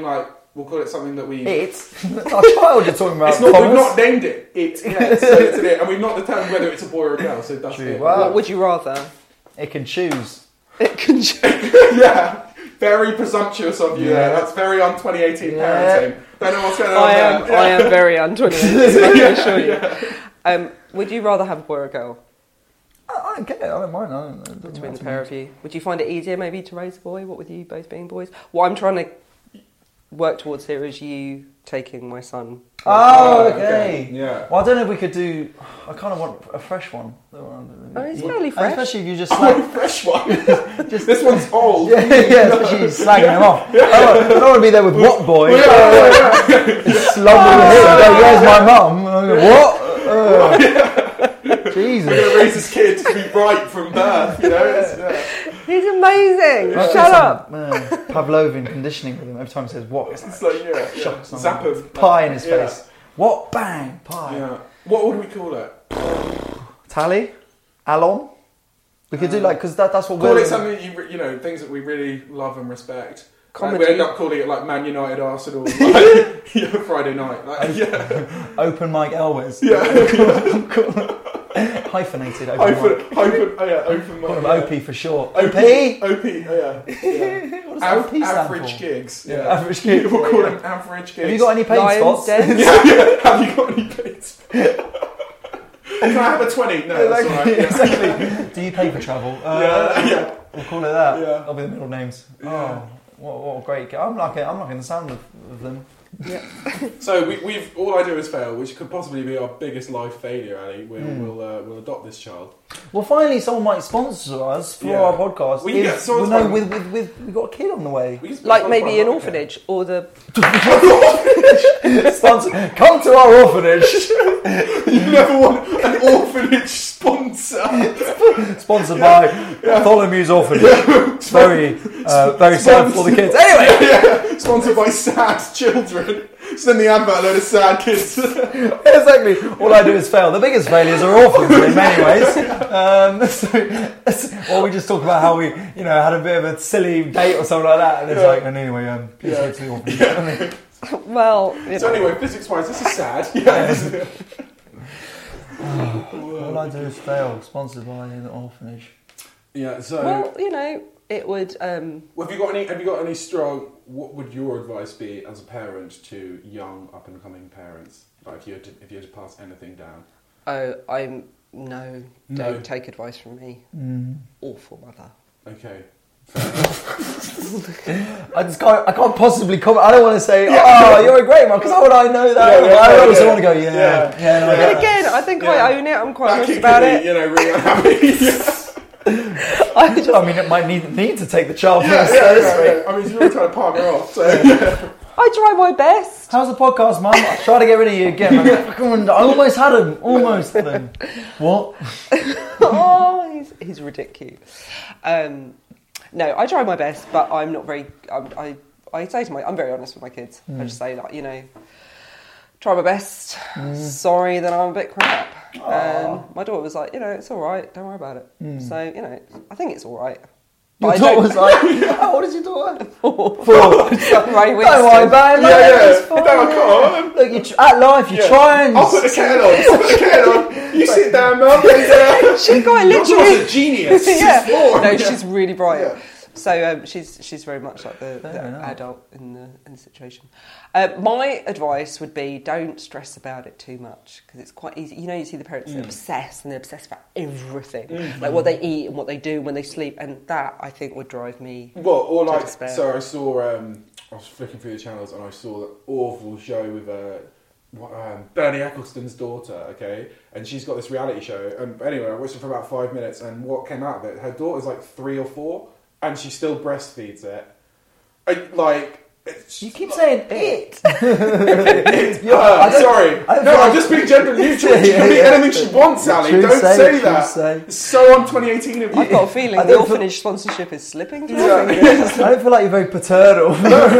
Speaker 1: We'll call it something that we.
Speaker 2: It's our child you're talking about.
Speaker 1: It's not.
Speaker 2: Thomas.
Speaker 1: We've not named it. It. Yeah. So it's an it, and we've not determined whether it's a boy or a girl. So that's
Speaker 2: True.
Speaker 1: it.
Speaker 2: Wow.
Speaker 3: What would you rather?
Speaker 2: It can choose.
Speaker 3: It can.
Speaker 1: Yeah. Very presumptuous of you.
Speaker 2: Yeah.
Speaker 1: There. That's very on twenty eighteen
Speaker 2: Yeah.
Speaker 1: parenting. Don't know what's going on
Speaker 3: I am.
Speaker 1: there.
Speaker 3: I am very un twenty-eight. I can assure you.
Speaker 1: Yeah.
Speaker 3: Um, would you rather have a boy or a girl
Speaker 2: I, I don't care. I don't mind. I don't, it doesn't
Speaker 3: between
Speaker 2: matter
Speaker 3: the
Speaker 2: to
Speaker 3: pair
Speaker 2: me.
Speaker 3: of you? Would you find it easier maybe to raise a boy? What with you both being boys? What I'm trying to work towards here is you taking my son.
Speaker 2: Oh,
Speaker 1: Oh,
Speaker 2: okay.
Speaker 1: Yeah.
Speaker 2: Well, I don't know if we could do. I kind of want a fresh one.
Speaker 3: Oh, it's fairly fresh.
Speaker 2: Especially if you just
Speaker 1: Oh,
Speaker 2: slag.
Speaker 1: fresh one.
Speaker 2: just,
Speaker 1: This one's old.
Speaker 2: yeah, yeah, especially slagging them off. I don't, I don't want to be there with what boy?
Speaker 1: Yeah, yeah, yeah.
Speaker 2: Just slumbering in. Go, where's my mum? And I go, what? Uh, Jesus.
Speaker 1: We're going to raise this kid to be bright from birth. You know. It's, yeah.
Speaker 3: He's amazing.
Speaker 2: Must
Speaker 3: Shut
Speaker 2: do
Speaker 3: up.
Speaker 2: some, uh, Pavlovian conditioning with him. Every time he says what, it's
Speaker 1: It's
Speaker 2: like,
Speaker 1: like yeah, yeah.
Speaker 2: Shock someone.
Speaker 1: Zap of
Speaker 2: pie in his
Speaker 1: yeah.
Speaker 2: face. What? Bang! Pie.
Speaker 1: Yeah. What would we call it?
Speaker 2: Tally? Alon? We could do like, because that, that's what
Speaker 1: Call
Speaker 2: we're...
Speaker 1: it something that you re- you know things that we really love and respect.
Speaker 3: Comedy.
Speaker 1: Like, we end up calling it like Man United Arsenal like, yeah, Friday night. Like, yeah.
Speaker 2: Open Mike Elwes.
Speaker 1: Yeah.
Speaker 2: Hyphenated open
Speaker 1: Hyphen,
Speaker 2: mic.
Speaker 1: hyphen, oh yeah, open
Speaker 2: Call
Speaker 1: mic.
Speaker 2: him
Speaker 1: yeah.
Speaker 2: O P for short.
Speaker 1: O
Speaker 2: O P?
Speaker 1: O P, oh yeah. yeah.
Speaker 2: What does
Speaker 1: Av-
Speaker 2: O P stand
Speaker 1: average
Speaker 2: for?
Speaker 1: gigs.
Speaker 2: Yeah,
Speaker 1: Yeah.
Speaker 2: average gigs.
Speaker 1: We'll
Speaker 2: yeah,
Speaker 1: call
Speaker 2: yeah.
Speaker 1: them average gigs.
Speaker 2: Have you got any paid
Speaker 3: Lions
Speaker 2: spots?
Speaker 3: Den?
Speaker 1: Yeah, yeah. Have you got any paid? Can I have a twenty? No, that's all right. Yeah.
Speaker 2: Exactly. Do you pay for travel? Uh,
Speaker 1: Yeah, yeah.
Speaker 2: We'll call it that.
Speaker 1: Yeah.
Speaker 2: That'll be the middle names.
Speaker 1: Yeah.
Speaker 2: Oh, what, what a great... I'm liking, I'm liking the sound of, of them.
Speaker 1: So we, we've all I do is fail, which could possibly be our biggest life failure. Ali, we'll
Speaker 2: Mm.
Speaker 1: we'll, uh, we'll adopt this child.
Speaker 2: Well, finally, someone might sponsor us for
Speaker 1: Yeah.
Speaker 2: our podcast.
Speaker 1: We can
Speaker 2: if-
Speaker 1: get someone
Speaker 2: well, no,
Speaker 1: to-
Speaker 2: with, with, with, we've got a kid on the way.
Speaker 1: We can
Speaker 3: Like
Speaker 1: sponsor
Speaker 3: maybe an
Speaker 1: our podcast.
Speaker 3: orphanage or the.
Speaker 2: Sponsor, come to our orphanage.
Speaker 1: You never want an orphanage sponsor.
Speaker 2: Sponsored by Bartholomew's Orphanage. It's very, uh, very sad for the kids. Anyway,
Speaker 1: Yeah, sponsored by sad children. Send the advert a load of sad kids.
Speaker 2: exactly. All I do is fail. The biggest failures are orphans in many ways. Um, so, or we just talk about how we, you know, had a bit of a silly date or something like that, and it's
Speaker 1: Yeah.
Speaker 2: like, and anyway, um, please
Speaker 1: Yeah.
Speaker 2: go to the orphanage.
Speaker 3: Well, you
Speaker 1: So
Speaker 3: know.
Speaker 1: anyway, physics-wise, this is sad. Yeah.
Speaker 2: All I do is fail. Sponsored by an orphanage.
Speaker 1: Yeah. So,
Speaker 3: Well, you know, it would. Um,
Speaker 1: have you got any? Have you got any strong? What would your advice be as a parent to young up-and-coming parents? Like if you had to, if you had to pass anything down.
Speaker 3: oh, I'm no.
Speaker 1: No.
Speaker 3: Don't take advice from me.
Speaker 2: Mm.
Speaker 3: Awful mother.
Speaker 1: Okay.
Speaker 2: I just can't. I can't possibly comment. I don't want to say, "Oh, you're a great mom," because how would I know that?
Speaker 1: Yeah, yeah,
Speaker 2: I
Speaker 1: yeah,
Speaker 2: also
Speaker 1: yeah.
Speaker 2: want to go, "Yeah, yeah."
Speaker 1: Yeah.
Speaker 2: no, I
Speaker 1: Yeah.
Speaker 2: get
Speaker 3: And
Speaker 2: it.
Speaker 3: again, I think
Speaker 1: Yeah.
Speaker 3: I own it. I'm quite
Speaker 1: That
Speaker 3: honest
Speaker 1: kid
Speaker 3: about
Speaker 1: could be,
Speaker 3: it.
Speaker 1: you know, really unhappy.
Speaker 3: I just,
Speaker 2: I mean, it might need need to take the child
Speaker 1: yeah,
Speaker 2: first.
Speaker 1: yeah,
Speaker 2: so to
Speaker 1: yeah,
Speaker 2: speak.
Speaker 1: yeah. I mean, he's really trying to palm her off. So yeah.
Speaker 3: I try my best.
Speaker 2: How's the podcast, Mum? I tried to get rid of you again. Man. I almost had him. Almost had him. What?
Speaker 3: Oh, he's, he's ridiculous. Um, no, I try my best, but I'm not very. I'm, I I say to my, I'm very honest with my kids. I just say like, you know, try my best. Sorry that I'm a bit crap. Um, my daughter was like, you know, it's all right. Don't worry about it. So you know, I think it's all right.
Speaker 2: Your
Speaker 3: But I
Speaker 2: daughter
Speaker 3: don't-
Speaker 2: was like, how old is your daughter?
Speaker 3: Four.
Speaker 2: Four.
Speaker 3: Ray
Speaker 2: Don't worry
Speaker 3: Winston.
Speaker 2: about it,
Speaker 1: Yeah,
Speaker 2: mate.
Speaker 1: yeah.
Speaker 2: It's fine.
Speaker 1: No, come on.
Speaker 2: Look, you tr- at life, you
Speaker 1: Yeah.
Speaker 2: try and...
Speaker 1: I'll put the kettle on. I'll put the kettle on. You sit down, Mum. and, uh,
Speaker 3: She got
Speaker 1: Your daughter's
Speaker 3: literally.
Speaker 1: a genius.
Speaker 3: yeah.
Speaker 1: She's four.
Speaker 3: No,
Speaker 1: Yeah.
Speaker 3: she's really bright.
Speaker 1: Yeah.
Speaker 3: So um, she's she's very much like the, the
Speaker 2: Fair enough.
Speaker 3: adult in the in the situation. Uh, my advice would be don't stress about it too much because it's quite easy. You know, you see the parents that obsess and they're obsessed about everything, like what they eat and what they do when they sleep, and that I think would drive me.
Speaker 1: Well, or
Speaker 3: to
Speaker 1: like,
Speaker 3: despair.
Speaker 1: so I saw, um, I was flicking through the channels and I saw that awful show with uh, what, um, Bernie Ecclestone's daughter, okay? And she's got this reality show. And anyway, I watched it for about five minutes and what came out of it, her daughter's like three or four and she still breastfeeds it. I, like, it's,
Speaker 2: You keep saying it.
Speaker 1: it's
Speaker 2: Yeah,
Speaker 1: her,
Speaker 2: I don't-
Speaker 1: sorry.
Speaker 2: I don't
Speaker 1: no,
Speaker 2: feel
Speaker 1: I'm
Speaker 2: like-
Speaker 1: just being gender neutral.
Speaker 2: Yeah,
Speaker 1: She can be
Speaker 2: yeah.
Speaker 1: anything she wants, Ali.
Speaker 2: True
Speaker 1: Don't
Speaker 2: say,
Speaker 1: say
Speaker 2: true
Speaker 1: that.
Speaker 2: say.
Speaker 1: It's so on twenty eighteen of you.
Speaker 3: I've got a feeling
Speaker 2: I
Speaker 3: the
Speaker 2: don't feel-
Speaker 3: orphanage sponsorship is slipping through.
Speaker 1: Yeah.
Speaker 2: I don't feel like you're very paternal.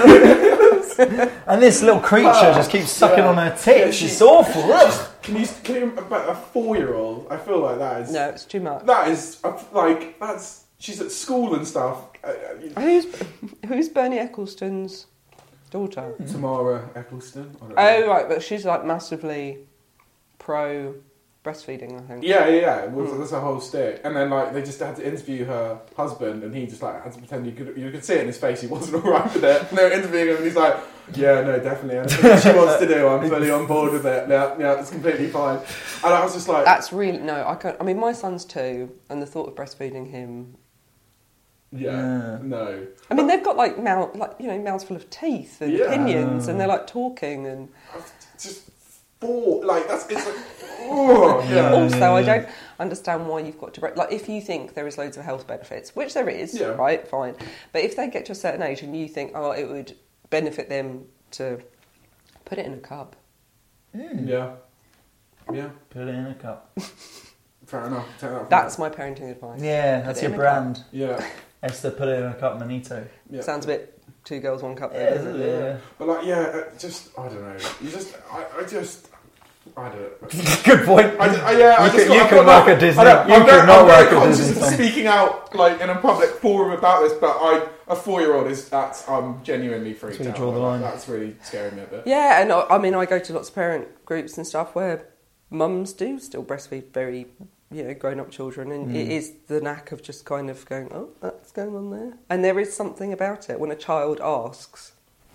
Speaker 2: And this little creature just keeps sucking
Speaker 1: Yeah.
Speaker 2: on her
Speaker 1: Yeah,
Speaker 2: tits.
Speaker 1: she-
Speaker 2: It's awful. Ugh.
Speaker 1: Can you, can you, about a four-year-old, I feel like that is...
Speaker 3: No, it's too much.
Speaker 1: That is, uh, like, that's... She's at school and stuff. Uh, uh, you-
Speaker 3: Who's who's Bernie Ecclestone's? daughter.
Speaker 1: Tamara Eccleston. I don't know.
Speaker 3: Oh right, but she's like massively pro breastfeeding, I think.
Speaker 1: Yeah, yeah, yeah. It was, that's a whole stick. And then like they just had to interview her husband, and he just like had to pretend you could you could see it in his face he wasn't all right with it. And they were interviewing him, and he's like, "Yeah, no, definitely. Anything she wants to do, I'm fully on board with it. Yeah, yeah, it's completely fine." And I was just like,
Speaker 3: That's really no. I can't. I mean, my son's two, and the thought of breastfeeding him.
Speaker 1: "Yeah,
Speaker 2: Yeah.
Speaker 1: no."
Speaker 3: I mean, they've got like mouth, like you know, mouths full of teeth and
Speaker 1: Yeah.
Speaker 3: pinions, and they're like talking and.
Speaker 1: Just four like that's it's like. Oh, yeah.
Speaker 3: Also, I don't understand why you've got to bre- like if you think there is loads of health benefits, which there is,
Speaker 1: Yeah.
Speaker 3: right? Fine, but if they get to a certain age and you think, oh, it would benefit them to put it in a cup.
Speaker 1: Yeah, yeah.
Speaker 2: Put it in a cup.
Speaker 1: Fair enough. Take that from
Speaker 3: That's
Speaker 1: that.
Speaker 3: my parenting advice.
Speaker 2: Yeah,
Speaker 3: Put
Speaker 2: that's
Speaker 3: it
Speaker 2: your
Speaker 3: in a
Speaker 2: brand.
Speaker 1: Yeah,
Speaker 2: Esther, put it in a cup, Manito.
Speaker 1: yeah.
Speaker 3: Sounds a bit two girls, one cup.
Speaker 2: Yeah,
Speaker 3: There,
Speaker 2: isn't
Speaker 3: doesn't
Speaker 2: it?
Speaker 3: it?
Speaker 2: Yeah.
Speaker 1: But like, yeah, uh, just I don't know. You just, I, I just, I don't know.
Speaker 2: Good point.
Speaker 1: I, just, I, yeah, I
Speaker 2: You
Speaker 1: just
Speaker 2: could-
Speaker 1: got,
Speaker 2: you
Speaker 1: I've
Speaker 2: could
Speaker 1: got
Speaker 2: work
Speaker 1: that-
Speaker 2: at Disney.
Speaker 1: I know,
Speaker 2: You
Speaker 1: I'm
Speaker 2: could
Speaker 1: very,
Speaker 2: not
Speaker 1: I'm very
Speaker 2: work at
Speaker 1: conscious
Speaker 2: Disney,
Speaker 1: of
Speaker 2: Tom.
Speaker 1: speaking out like in a public forum about this, but I, a four-year-old is that's I'm genuinely freaked
Speaker 2: So you
Speaker 1: out.
Speaker 2: draw the
Speaker 1: Like,
Speaker 2: line.
Speaker 1: That's really scaring me a bit.
Speaker 3: Yeah, and I, I mean, I go to lots of parent groups and stuff where mums do still breastfeed very, you know, grown-up children, and it is the knack of just kind of going, oh, that's going on there, and there is something about it when a child asks.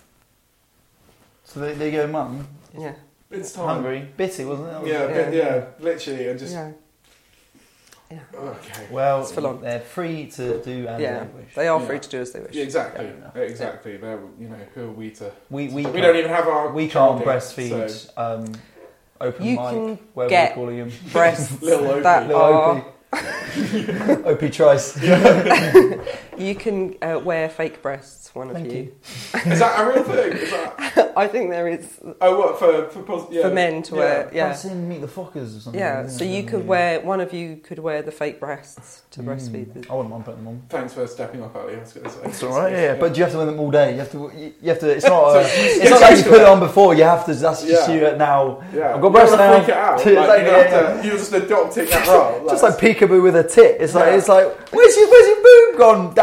Speaker 2: So they, they go, Mum,
Speaker 3: Yeah,
Speaker 1: It's time.
Speaker 2: hungry. Bitty, wasn't it?
Speaker 1: Yeah,
Speaker 3: Yeah.
Speaker 1: yeah, yeah, literally, and just
Speaker 3: yeah, yeah.
Speaker 1: okay.
Speaker 2: Well,
Speaker 3: It's full on.
Speaker 2: they're free to do as
Speaker 3: Yeah,
Speaker 2: they wish.
Speaker 3: they are
Speaker 1: Yeah.
Speaker 3: free to do as they wish.
Speaker 1: Yeah, exactly,
Speaker 2: Yeah.
Speaker 1: exactly. They're, you know, who are we to?
Speaker 2: We we,
Speaker 1: We
Speaker 2: can't,
Speaker 1: don't even have our.
Speaker 2: we can't
Speaker 1: childcare,
Speaker 2: breastfeed.
Speaker 1: so-
Speaker 2: Um, open
Speaker 3: You
Speaker 2: mic,
Speaker 3: can
Speaker 2: whatever
Speaker 3: get
Speaker 2: we're calling them.
Speaker 3: Breasts
Speaker 1: Little Opie.
Speaker 3: that
Speaker 2: Little
Speaker 3: are.
Speaker 2: O P. O P Trice.
Speaker 3: You can uh, wear fake breasts. One of
Speaker 2: Thank
Speaker 3: you.
Speaker 2: you.
Speaker 1: Is that a real thing? Is that?
Speaker 3: I think there is
Speaker 1: Oh, what for for pos- yeah.
Speaker 3: for men to
Speaker 1: yeah.
Speaker 3: wear.
Speaker 2: I've
Speaker 3: Yeah,
Speaker 2: seen Meet the Fockers or something.
Speaker 3: yeah. So you could wear. One of you could wear the fake breasts to breastfeed.
Speaker 2: Mm.
Speaker 3: with.
Speaker 2: I wouldn't mind putting them on.
Speaker 1: Thanks for stepping up, Ali. I was going to say.
Speaker 2: It's all right, yeah, But you have to wear them all day. You have to. You you have to. It's not.
Speaker 1: So
Speaker 2: Uh,
Speaker 1: you
Speaker 2: it's
Speaker 1: get
Speaker 2: not like you
Speaker 1: used to
Speaker 2: put it
Speaker 1: it.
Speaker 2: on before. You have to. That's just
Speaker 1: Yeah.
Speaker 2: you at now.
Speaker 1: Yeah.
Speaker 2: I've got
Speaker 1: You
Speaker 2: breasts
Speaker 1: don't
Speaker 2: now.
Speaker 1: wanna freak it out.
Speaker 2: It's
Speaker 1: Like,
Speaker 2: like,
Speaker 1: you don't
Speaker 2: yeah,
Speaker 1: have to, you're just adopting that role.
Speaker 2: Just like peekaboo with a tit. It's like
Speaker 1: Yeah.
Speaker 2: it's like where's your where's your boob gone,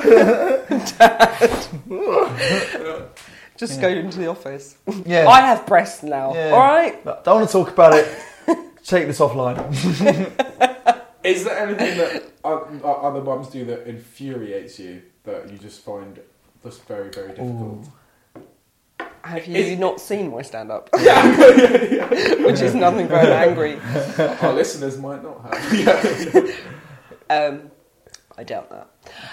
Speaker 2: Dad?
Speaker 3: Just
Speaker 2: Yeah.
Speaker 3: go into the office.
Speaker 2: Yeah.
Speaker 3: I have breasts now.
Speaker 2: Yeah.
Speaker 3: All right.
Speaker 2: But don't want to talk about it. Take this offline.
Speaker 1: Is there anything that o- o- other mums do that infuriates you that you just find just very, very difficult?
Speaker 3: Have you
Speaker 1: Is-
Speaker 3: not seen my stand-up?
Speaker 1: Yeah.
Speaker 3: Which is nothing but angry.
Speaker 1: Our listeners might not have. Yeah.
Speaker 3: Um, I doubt that.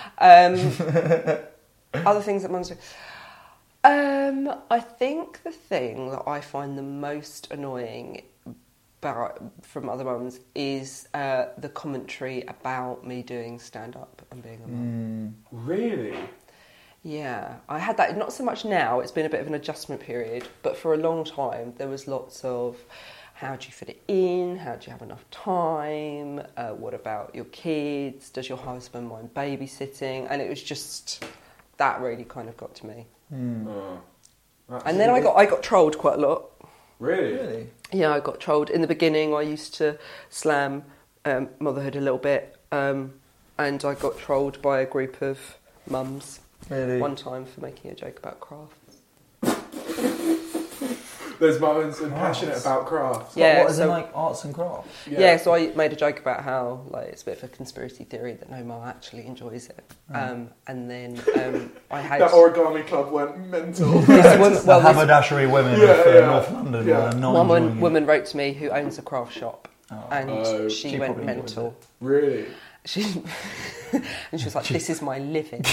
Speaker 3: Um, other things that mums do. Um, I think the thing that I find the most annoying about, from other mums is uh, the commentary about me doing stand-up and being a mum.
Speaker 1: Really?
Speaker 3: Yeah, I had that, not so much now, it's been a bit of an adjustment period, but for a long time there was lots of, how do you fit it in, how do you have enough time, uh, what about your kids, does your husband mind babysitting, and it was just, that really kind of got to me.
Speaker 1: Oh, that's
Speaker 3: And then I got I got trolled quite a lot.
Speaker 1: Really?
Speaker 2: Really?
Speaker 3: Yeah, I got trolled. In the beginning I used to slam um, motherhood a little bit, um, and I got trolled by a group of mums.
Speaker 2: Really?
Speaker 3: One time for making a joke about crafts.
Speaker 1: There's mums and passionate
Speaker 2: Crafts.
Speaker 1: about crafts.
Speaker 3: Yeah,
Speaker 2: What is
Speaker 3: so-
Speaker 2: it like arts and crafts?
Speaker 3: Yeah. so I made a joke about how like it's a bit of a conspiracy theory that no mum actually enjoys it. Um, and then um, I had
Speaker 1: That origami club went mental.
Speaker 3: this woman,
Speaker 2: The
Speaker 3: well, this
Speaker 2: haberdashery women
Speaker 1: Yeah,
Speaker 2: of uh,
Speaker 1: yeah.
Speaker 2: North London
Speaker 1: Yeah.
Speaker 2: were not enjoying
Speaker 3: woman,
Speaker 2: it.
Speaker 3: woman wrote to me who owns a craft shop,
Speaker 2: Oh.
Speaker 3: and
Speaker 1: Oh.
Speaker 3: she,
Speaker 2: She
Speaker 3: went
Speaker 2: probably enjoys
Speaker 3: mental.
Speaker 1: Really?
Speaker 3: She and she was like, "This is my living."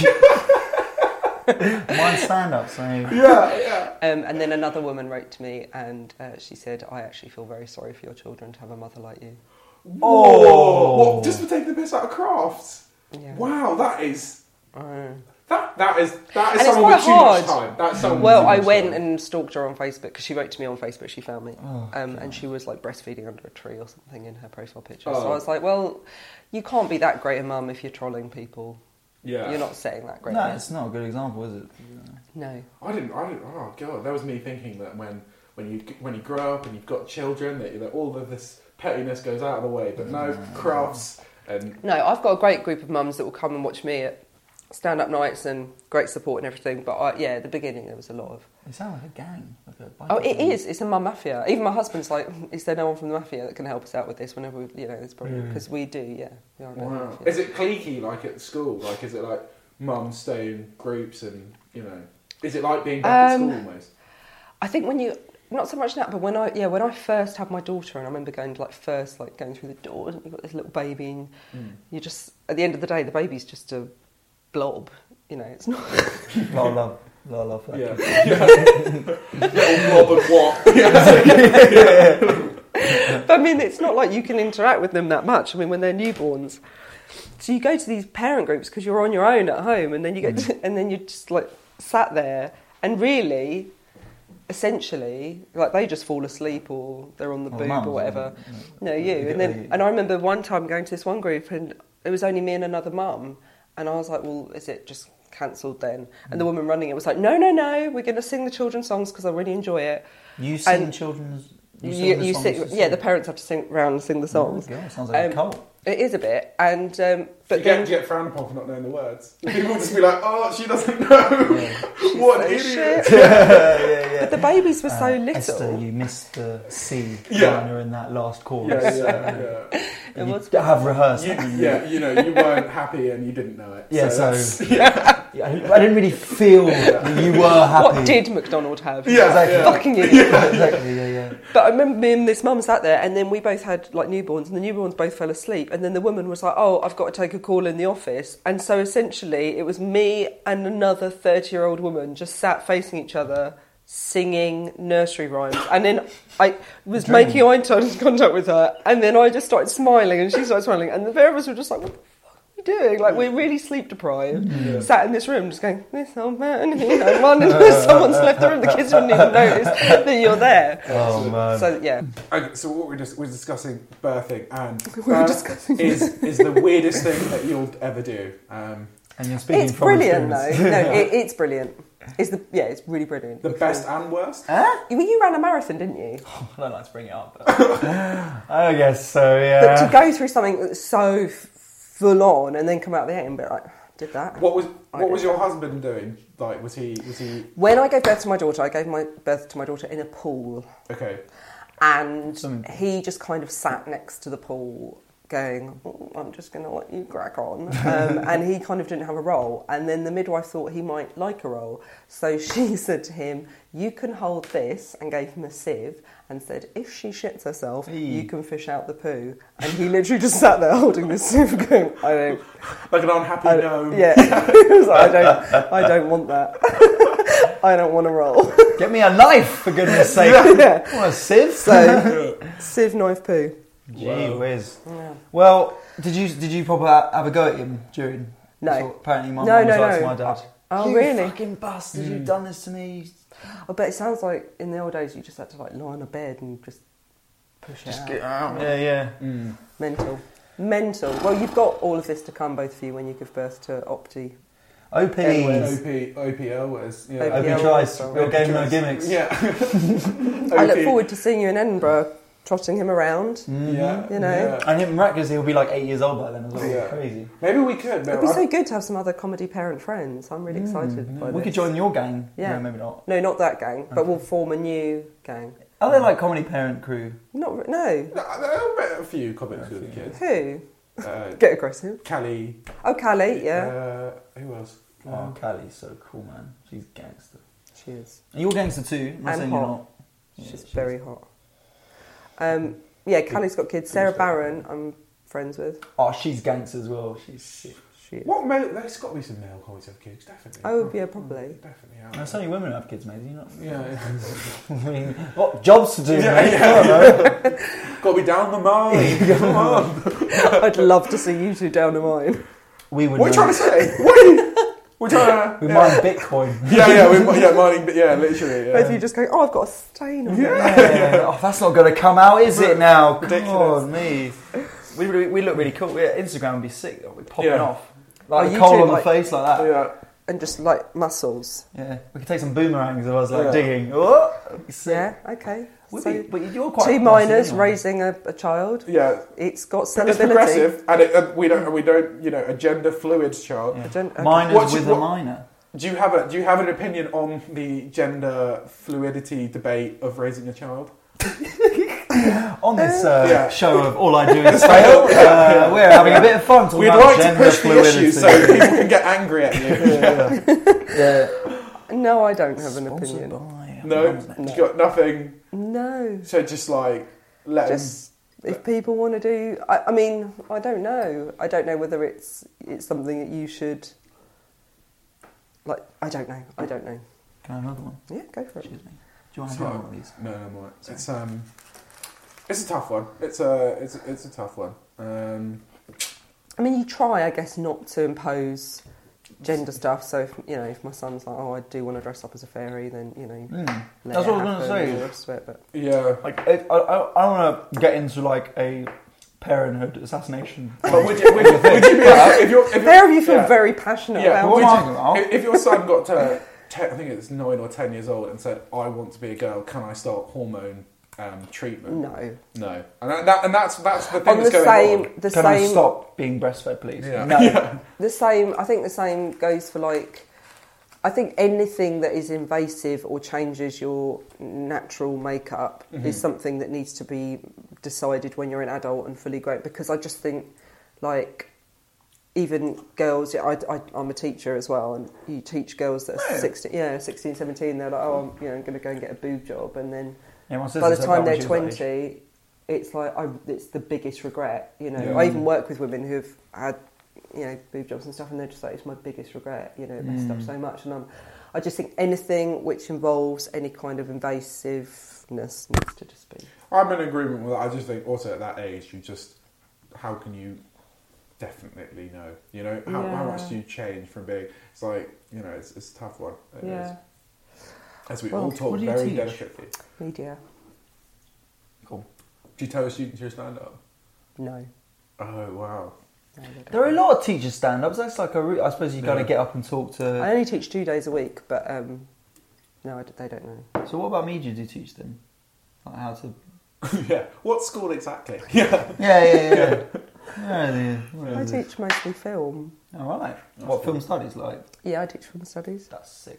Speaker 2: Mine stand up, so
Speaker 1: Yeah, yeah.
Speaker 3: Um, and then another woman wrote to me, and uh, she said, "I actually feel very sorry for your children to have a mother like you."
Speaker 1: Whoa! What, just for taking the piss out of crafts?
Speaker 3: Yeah.
Speaker 1: Wow, that is
Speaker 3: Uh,
Speaker 1: that that is that is
Speaker 3: And it's
Speaker 1: someone with
Speaker 3: quite
Speaker 1: too much
Speaker 3: hard.
Speaker 1: time. That's someone
Speaker 3: Well,
Speaker 1: with too
Speaker 3: I
Speaker 1: much
Speaker 3: went
Speaker 1: time.
Speaker 3: and stalked her on Facebook because she wrote to me on Facebook. She found me,
Speaker 2: Oh,
Speaker 3: um, and she was like breastfeeding under a tree or something in her profile picture.
Speaker 1: Oh.
Speaker 3: So I was like, "Well, you can't be that great a mum if you're trolling people.
Speaker 1: Yeah.
Speaker 3: You're not setting that great."
Speaker 2: no,
Speaker 3: an
Speaker 2: it's not a good example, is it?
Speaker 3: No.
Speaker 1: I didn't. I didn't. Oh god, that was me thinking that when when you when you grow up and you've got children, that, that all of this pettiness goes out of the way. But no, crafts and
Speaker 3: No, I've got a great group of mums that will come and watch me at stand-up nights and great support and everything. But I, yeah, at the beginning there was a lot of...
Speaker 2: It sounds like a gang. Like a
Speaker 3: Oh, it
Speaker 2: gang.
Speaker 3: is. It's a mum mafia. Even my husband's like, is there no one from the mafia that can help us out with this whenever, we, you know, there's a problem? Because we do, yeah. We are
Speaker 1: Wow.
Speaker 3: mafia.
Speaker 1: Is it cliquey like at school? Like, is it like mums stay in groups and, you know... Is it like being back
Speaker 3: Um,
Speaker 1: at school almost?
Speaker 3: I think when you... Not so much now, but when I yeah when I first had my daughter, and I remember going to like first like going through the doors, and you've got this little baby, and
Speaker 1: Mm.
Speaker 3: you just at the end of the day, the baby's just a blob. You know, it's not.
Speaker 2: A lot of love. A lot of love for that
Speaker 1: Yeah.
Speaker 2: kid.
Speaker 1: yeah. Little blob of what?
Speaker 3: But I mean, it's not like you can interact with them that much. I mean, when they're newborns, so you go to these parent groups because you're on your own at home, and then you get
Speaker 2: Mm.
Speaker 3: to, and then you're just like sat there, and really. Essentially, like they just fall asleep or they're on the
Speaker 2: Well,
Speaker 3: boob
Speaker 2: mums,
Speaker 3: or whatever.
Speaker 2: yeah.
Speaker 3: No, you.
Speaker 2: Yeah,
Speaker 3: And then,
Speaker 2: you.
Speaker 3: and I remember one time going to this one group, and it was only me and another mum, and I was like, "Well, is it just cancelled then?" And the woman running it was like, "No, no, no, we're going to sing the children's songs because I really enjoy it."
Speaker 2: You sing
Speaker 3: And
Speaker 2: children's... You,
Speaker 3: You,
Speaker 2: sing the
Speaker 3: you
Speaker 2: songs
Speaker 3: sing,
Speaker 2: to
Speaker 3: yeah,
Speaker 2: sing?
Speaker 3: the parents have to sing round and sing the songs.
Speaker 2: Oh, God, sounds like
Speaker 3: Um,
Speaker 2: a cult.
Speaker 3: It is a bit, and um,
Speaker 1: But
Speaker 3: but
Speaker 1: you
Speaker 3: then
Speaker 1: get, you get frowned upon for not knowing the words. People will just be like, oh, she doesn't know. What an
Speaker 3: so
Speaker 1: idiot.
Speaker 3: shit.
Speaker 2: yeah, yeah, yeah.
Speaker 3: But the babies were so
Speaker 2: Uh,
Speaker 3: little.
Speaker 2: Esther, you missed the C
Speaker 1: Yeah.
Speaker 2: minor in that last chorus.
Speaker 1: Yeah, yeah, yeah.
Speaker 3: It
Speaker 2: you
Speaker 3: was-
Speaker 2: have rehearsed.
Speaker 1: You,
Speaker 2: haven't you?
Speaker 1: yeah, you know, you weren't happy and you didn't know it.
Speaker 2: Yeah, so-
Speaker 1: that's- yeah,
Speaker 2: Yeah, I didn't really feel that you were happy.
Speaker 3: What did McDonald have?
Speaker 1: Yeah,
Speaker 2: Exactly.
Speaker 1: yeah.
Speaker 3: Fucking idiot.
Speaker 2: Exactly, yeah, yeah.
Speaker 3: But I remember me and this mum sat there, and then we both had like newborns, and the newborns both fell asleep, and then the woman was like, "Oh, I've got to take a call in the office," and so essentially it was me and another thirty-year-old woman just sat facing each other, singing nursery rhymes, and then I was
Speaker 2: Dream.
Speaker 3: making eye contact with her, and then I just started smiling, and she started smiling, and the pair of us were just like, "What the fuck are we doing?" Like we're really sleep deprived,
Speaker 1: Yeah.
Speaker 3: sat in this room just going, "This old man," you know, one someone's left the room, the kids wouldn't even notice that you're there.
Speaker 2: Oh, man.
Speaker 3: So yeah.
Speaker 1: Okay, so what we're just we're discussing birthing, and
Speaker 3: We were
Speaker 1: birth
Speaker 3: discussing
Speaker 1: is is the weirdest thing that you'll ever do. Um,
Speaker 2: and you're speaking
Speaker 3: It's
Speaker 2: from
Speaker 3: brilliant, though.
Speaker 2: experience.
Speaker 3: No, it, it's brilliant. It's the yeah, it's really brilliant.
Speaker 1: the best and worst.
Speaker 2: Huh?
Speaker 3: You, you ran a marathon, didn't you?
Speaker 2: I don't like to bring it up. But I guess so,
Speaker 3: But
Speaker 2: yeah.
Speaker 3: to go through something that's so f- full on and then come out the end and be like, did that.
Speaker 1: What was
Speaker 3: I
Speaker 1: what was
Speaker 3: did
Speaker 1: your
Speaker 3: that.
Speaker 1: husband doing? Like, was he was he
Speaker 3: When I gave birth to my daughter, I gave my birth to my daughter in a pool,
Speaker 1: okay?
Speaker 3: and
Speaker 2: Swimming pool.
Speaker 3: he just kind of sat next to the pool, going, "Oh, I'm just going to let you crack on," um, and he kind of didn't have a role. And then the midwife thought he might like a role, so she said to him, "You can hold this," and gave him a sieve, and said, "If she shits herself,
Speaker 2: Eee.
Speaker 3: you can fish out the poo." And he literally just sat there holding this sieve, going, "I don't."
Speaker 1: Like an unhappy
Speaker 3: I,
Speaker 1: no.
Speaker 3: Yeah, he was like, I don't, I don't want that. I don't want a roll.
Speaker 2: Get me a knife, for goodness sake.
Speaker 3: Yeah.
Speaker 2: What a sieve.
Speaker 3: So, sieve, knife, poo.
Speaker 2: Gee
Speaker 1: Wow.
Speaker 2: whiz.
Speaker 3: Yeah.
Speaker 2: Well, did you did you proper have a go at him during?
Speaker 3: No.
Speaker 2: So apparently my
Speaker 3: No,
Speaker 2: mum was
Speaker 3: no,
Speaker 2: like to
Speaker 3: no.
Speaker 2: my dad.
Speaker 3: Oh,
Speaker 2: you
Speaker 3: really?
Speaker 2: fucking bastard,
Speaker 1: Mm.
Speaker 2: you've done this to me.
Speaker 3: I bet it sounds like in the old days you just had to like lie on a bed and just push it out.
Speaker 2: out. Yeah, yeah.
Speaker 1: Mm.
Speaker 3: Mental. Mental. Well, you've got all of this to come, both of you, when you give birth to Opti.
Speaker 2: O P.
Speaker 3: Anyways.
Speaker 1: O P O P L was yeah.
Speaker 3: O P
Speaker 2: O P
Speaker 3: Yeah,
Speaker 2: tries.
Speaker 3: well,
Speaker 2: Real game, no
Speaker 1: tries.
Speaker 2: gimmicks.
Speaker 1: Yeah.
Speaker 3: I look
Speaker 1: O P.
Speaker 3: forward to seeing you in Edinburgh, trotting him around.
Speaker 2: Mhm.
Speaker 1: Yeah,
Speaker 3: You know.
Speaker 1: yeah.
Speaker 2: And him, miraculously, he'll be like eight years old by then as well.
Speaker 1: Yeah.
Speaker 2: Crazy.
Speaker 1: Maybe we could.
Speaker 3: It'd
Speaker 1: No,
Speaker 3: be
Speaker 1: I-
Speaker 3: so good to have some other comedy parent friends. I'm really excited
Speaker 1: Mm,
Speaker 3: by
Speaker 2: We
Speaker 3: this.
Speaker 2: could join your gang.
Speaker 3: Yeah.
Speaker 2: No, maybe not.
Speaker 3: No, not that gang, but we'll form a new gang.
Speaker 2: Are they like comedy parent crew?
Speaker 3: Not re- no.
Speaker 1: No, I'll bet a few comments with the kids.
Speaker 3: Who?
Speaker 1: Uh,
Speaker 3: Get aggressive.
Speaker 1: Callie.
Speaker 3: Oh, Callie, yeah.
Speaker 1: Uh, who else?
Speaker 2: Oh, Callie's so cool, man. She's gangster.
Speaker 3: She is.
Speaker 2: And you're gangster too. I'm not
Speaker 3: And
Speaker 2: saying
Speaker 3: hot.
Speaker 2: you're not.
Speaker 3: She's
Speaker 2: Yeah,
Speaker 3: very hot. Um, yeah, Callie's got kids. Sarah Barron, I'm friends with.
Speaker 2: Oh, she's gangster as well. She's sick.
Speaker 3: She is.
Speaker 1: What male? There's got to be some male comics have kids, definitely.
Speaker 3: Oh, yeah, probably.
Speaker 1: Definitely. out
Speaker 2: There's
Speaker 1: there.
Speaker 2: only women who have kids, mate. Do you not?
Speaker 1: Yeah.
Speaker 2: I mean, what jobs to do,
Speaker 1: Yeah,
Speaker 2: mate?
Speaker 1: yeah.
Speaker 2: Come on, man.
Speaker 1: Got to be down the mine. Come on.
Speaker 3: I'd love to see you two down the mine.
Speaker 2: We would.
Speaker 1: What are you
Speaker 2: know.
Speaker 1: trying to say? What are you? We're trying to.
Speaker 2: We
Speaker 1: yeah.
Speaker 2: mine Bitcoin.
Speaker 1: Yeah, yeah, we're yeah, mining. Yeah, literally. Yeah.
Speaker 3: Both of you just go, oh, I've got a stain on
Speaker 1: Yeah.
Speaker 3: it.
Speaker 2: Yeah. Oh, that's not going to come out, is it? Now,
Speaker 1: Ridiculous.
Speaker 2: God, me. We really, we look really cool. Yeah, Instagram would be sick. We're popping
Speaker 1: Yeah.
Speaker 2: off like
Speaker 3: Oh,
Speaker 2: a
Speaker 3: you
Speaker 2: coal
Speaker 3: two,
Speaker 2: on the
Speaker 3: like-
Speaker 2: face like that.
Speaker 1: Yeah.
Speaker 3: And just like muscles.
Speaker 2: Yeah, we could take some boomerangs of us like
Speaker 1: Yeah.
Speaker 2: digging. Oh, that'd be sick.
Speaker 3: Yeah, okay.
Speaker 2: Would
Speaker 3: So
Speaker 2: be, but you're quite
Speaker 3: two
Speaker 2: classy
Speaker 3: minors
Speaker 2: anyway.
Speaker 3: raising a, a child.
Speaker 1: Yeah,
Speaker 3: It's got
Speaker 1: it's
Speaker 3: sellability.
Speaker 1: progressive, and, it, and we don't, we don't, you know, a gender fluid child.
Speaker 2: Yeah.
Speaker 3: A gen- okay.
Speaker 2: Minors
Speaker 1: What's-
Speaker 2: with
Speaker 1: what-
Speaker 2: a minor.
Speaker 1: Do you have a Do you have an opinion on the gender fluidity debate of raising a child?
Speaker 2: On this uh,
Speaker 1: Yeah.
Speaker 2: show of All I Do Is Fail, uh, we're having a bit of fun talking
Speaker 1: We'd
Speaker 2: about
Speaker 1: like to
Speaker 2: gender
Speaker 1: push the
Speaker 2: fluidity.
Speaker 1: issue so people can get angry at you.
Speaker 2: yeah, yeah.
Speaker 3: No, I don't have an
Speaker 2: Sponsored
Speaker 3: opinion.
Speaker 2: by
Speaker 1: No,
Speaker 2: Mumsnet.
Speaker 1: you've got nothing.
Speaker 3: No.
Speaker 1: So just like let them.
Speaker 3: Just if people want to do, I, I mean, I don't know. I don't know whether it's it's something that you should. Like, I don't know. I don't know.
Speaker 2: Can I have another one?
Speaker 3: Yeah, go for it.
Speaker 2: Excuse me. Do you want to
Speaker 1: So-
Speaker 2: have one of these?
Speaker 1: No, no more. It's um, it's a tough one. It's a it's a, it's a tough one. Um,
Speaker 3: I mean, you try, I guess, not to impose gender stuff. So, if, you know, if my son's like, "Oh, I do want to dress up as a fairy," then you know,
Speaker 2: Mm.
Speaker 3: let
Speaker 2: That's
Speaker 3: it
Speaker 2: what I was going to
Speaker 3: happen and
Speaker 2: say.
Speaker 3: all the rest of it, but
Speaker 1: yeah.
Speaker 2: Like, it, I, I, I want to get into like a parenthood assassination.
Speaker 1: But would you, would, you- would you be okay if you're if
Speaker 3: the
Speaker 1: you're,
Speaker 3: pair of you feel
Speaker 1: yeah.
Speaker 3: very passionate
Speaker 1: Yeah,
Speaker 3: about
Speaker 1: would
Speaker 3: it.
Speaker 2: What am I
Speaker 1: you-
Speaker 2: talking about?
Speaker 1: if, if your son got to ten, I think it's nine or ten years old and said, "I want to be a girl. Can I start hormone um, treatment?"
Speaker 3: No.
Speaker 1: No, and that, that and that's that's the thing
Speaker 3: On the
Speaker 1: that's going
Speaker 3: same,
Speaker 1: on.
Speaker 3: the
Speaker 2: Can I
Speaker 3: same,
Speaker 2: stop being breastfed, please?
Speaker 1: Yeah.
Speaker 2: No.
Speaker 1: Yeah.
Speaker 3: the same. I think the same goes for like. I think anything that is invasive or changes your natural makeup
Speaker 1: Mhm.
Speaker 3: is something that needs to be decided when you're an adult and fully grown. Because I just think, like, even girls. I, I, I'm a teacher as well, and you teach girls that are
Speaker 1: Yeah.
Speaker 3: sixteen, yeah, sixteen, seventeen. They're like, oh, I'm, you know, I'm going to go and get a boob job, and then
Speaker 2: Yeah, my sister
Speaker 3: by the
Speaker 2: said
Speaker 3: time
Speaker 2: that when
Speaker 3: they're
Speaker 2: she was that age.
Speaker 3: twenty, it's like I, it's the biggest regret. You know,
Speaker 1: Yeah.
Speaker 3: I even work with women who've had, you know, boob jobs and stuff, and they're just like, it's my biggest regret. You know, it messed up
Speaker 2: Mm.
Speaker 3: so much, and I'm, I just think anything which involves any kind of invasiveness needs to just be.
Speaker 1: I'm in agreement with that. I just think also at that age, you just how can you definitely know? You know, how, how much
Speaker 3: Yeah.
Speaker 1: do you change from being? It's like you know, it's, it's a tough one. It
Speaker 3: Yeah,
Speaker 1: is. As we
Speaker 3: Well,
Speaker 1: all
Speaker 2: what
Speaker 1: talk
Speaker 2: do you
Speaker 1: very
Speaker 2: teach?
Speaker 1: delicately.
Speaker 3: media.
Speaker 2: Cool.
Speaker 1: Do you tell your students you're stand up?
Speaker 3: No.
Speaker 1: Oh wow.
Speaker 3: No, they don't.
Speaker 2: There are a lot of teacher stand-ups. That's like a. Re- I suppose you got to
Speaker 1: Yeah.
Speaker 2: get up and talk
Speaker 3: I
Speaker 2: to.
Speaker 3: only teach two days a week, but um, no, I d they don't know.
Speaker 2: So what about media do you teach them? Like how to.
Speaker 1: yeah. What school exactly? Yeah.
Speaker 2: Yeah, yeah, yeah. yeah, yeah. What
Speaker 3: I
Speaker 2: is it?
Speaker 3: teach mostly film.
Speaker 2: All right.
Speaker 1: That's
Speaker 2: What
Speaker 1: cool.
Speaker 2: film studies like?
Speaker 3: Yeah, I teach film studies.
Speaker 2: That's sick.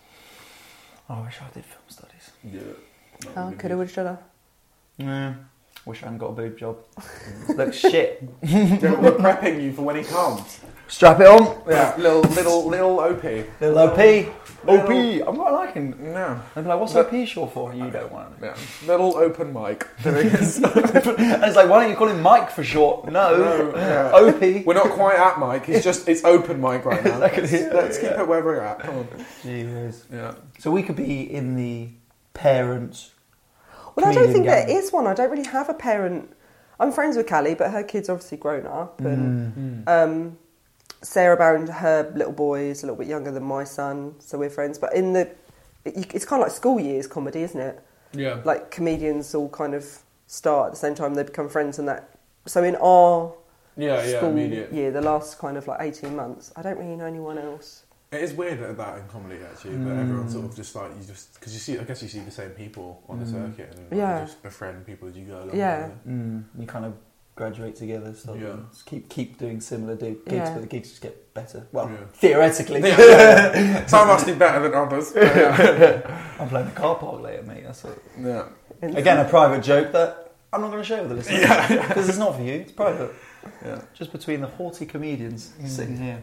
Speaker 2: Oh, I wish I did film studies.
Speaker 1: Yeah.
Speaker 3: Oh, coulda, woulda, shoulda.
Speaker 2: Yeah. Wish I hadn't got a boob job. Looks shit.
Speaker 1: Yeah, we're prepping you for when he comes.
Speaker 2: Strap it on.
Speaker 1: Yeah. Little little little O P.
Speaker 2: Little O P.
Speaker 1: Little-
Speaker 2: O P. I'm quite liking.
Speaker 1: No.
Speaker 2: They'd be like, what's O P short for? You don't want it.
Speaker 1: Yeah. Little open mic. Doing his-
Speaker 2: And it's like, why don't you call him Mike for short? No.
Speaker 1: No, yeah.
Speaker 2: O P.
Speaker 1: We're not quite at mic. It's just it's open mic right now.
Speaker 2: Exactly,
Speaker 1: Let's,
Speaker 2: yeah,
Speaker 1: let's
Speaker 2: yeah.
Speaker 1: keep it where we're at. Come on.
Speaker 2: Jeez.
Speaker 1: Yeah.
Speaker 2: So we could be in the parents.
Speaker 3: Well, I don't
Speaker 2: comedian
Speaker 3: think there
Speaker 2: gang.
Speaker 3: is one. I don't really have a parent. I'm friends with Callie, but her kid's obviously grown up. And um, Sarah Barron, her little boy is a little bit younger than my son, so we're friends. But in the, it, it's kind of like school years comedy, isn't it?
Speaker 1: Yeah.
Speaker 3: Like comedians all kind of start at the same time, they become friends, and that. So in our
Speaker 1: Yeah, yeah,
Speaker 3: school
Speaker 1: immediate.
Speaker 3: year, the last kind of like eighteen months, I don't really know anyone else.
Speaker 1: It is weird at that in comedy actually, but
Speaker 2: Mm.
Speaker 1: everyone sort of just like you just because you see, I guess you see the same people on the
Speaker 2: Mm.
Speaker 1: circuit and
Speaker 3: Yeah.
Speaker 1: you just befriend people as you go along.
Speaker 3: Yeah.
Speaker 1: with
Speaker 2: Mm, you kind of graduate together, so
Speaker 1: Yeah.
Speaker 2: just keep keep doing similar do- gigs,
Speaker 3: Yeah.
Speaker 2: but the gigs just get better. Well,
Speaker 1: Yeah.
Speaker 2: theoretically.
Speaker 1: it. Yeah, yeah. Some of us do better than others. but yeah.
Speaker 2: I'm playing the car park later, mate. That's it.
Speaker 1: yeah.
Speaker 2: Again, a private joke that I'm not going to share with the listeners
Speaker 1: Yeah.
Speaker 2: because it's not for you. It's private.
Speaker 1: Yeah.
Speaker 2: Just between the haughty comedians sitting here.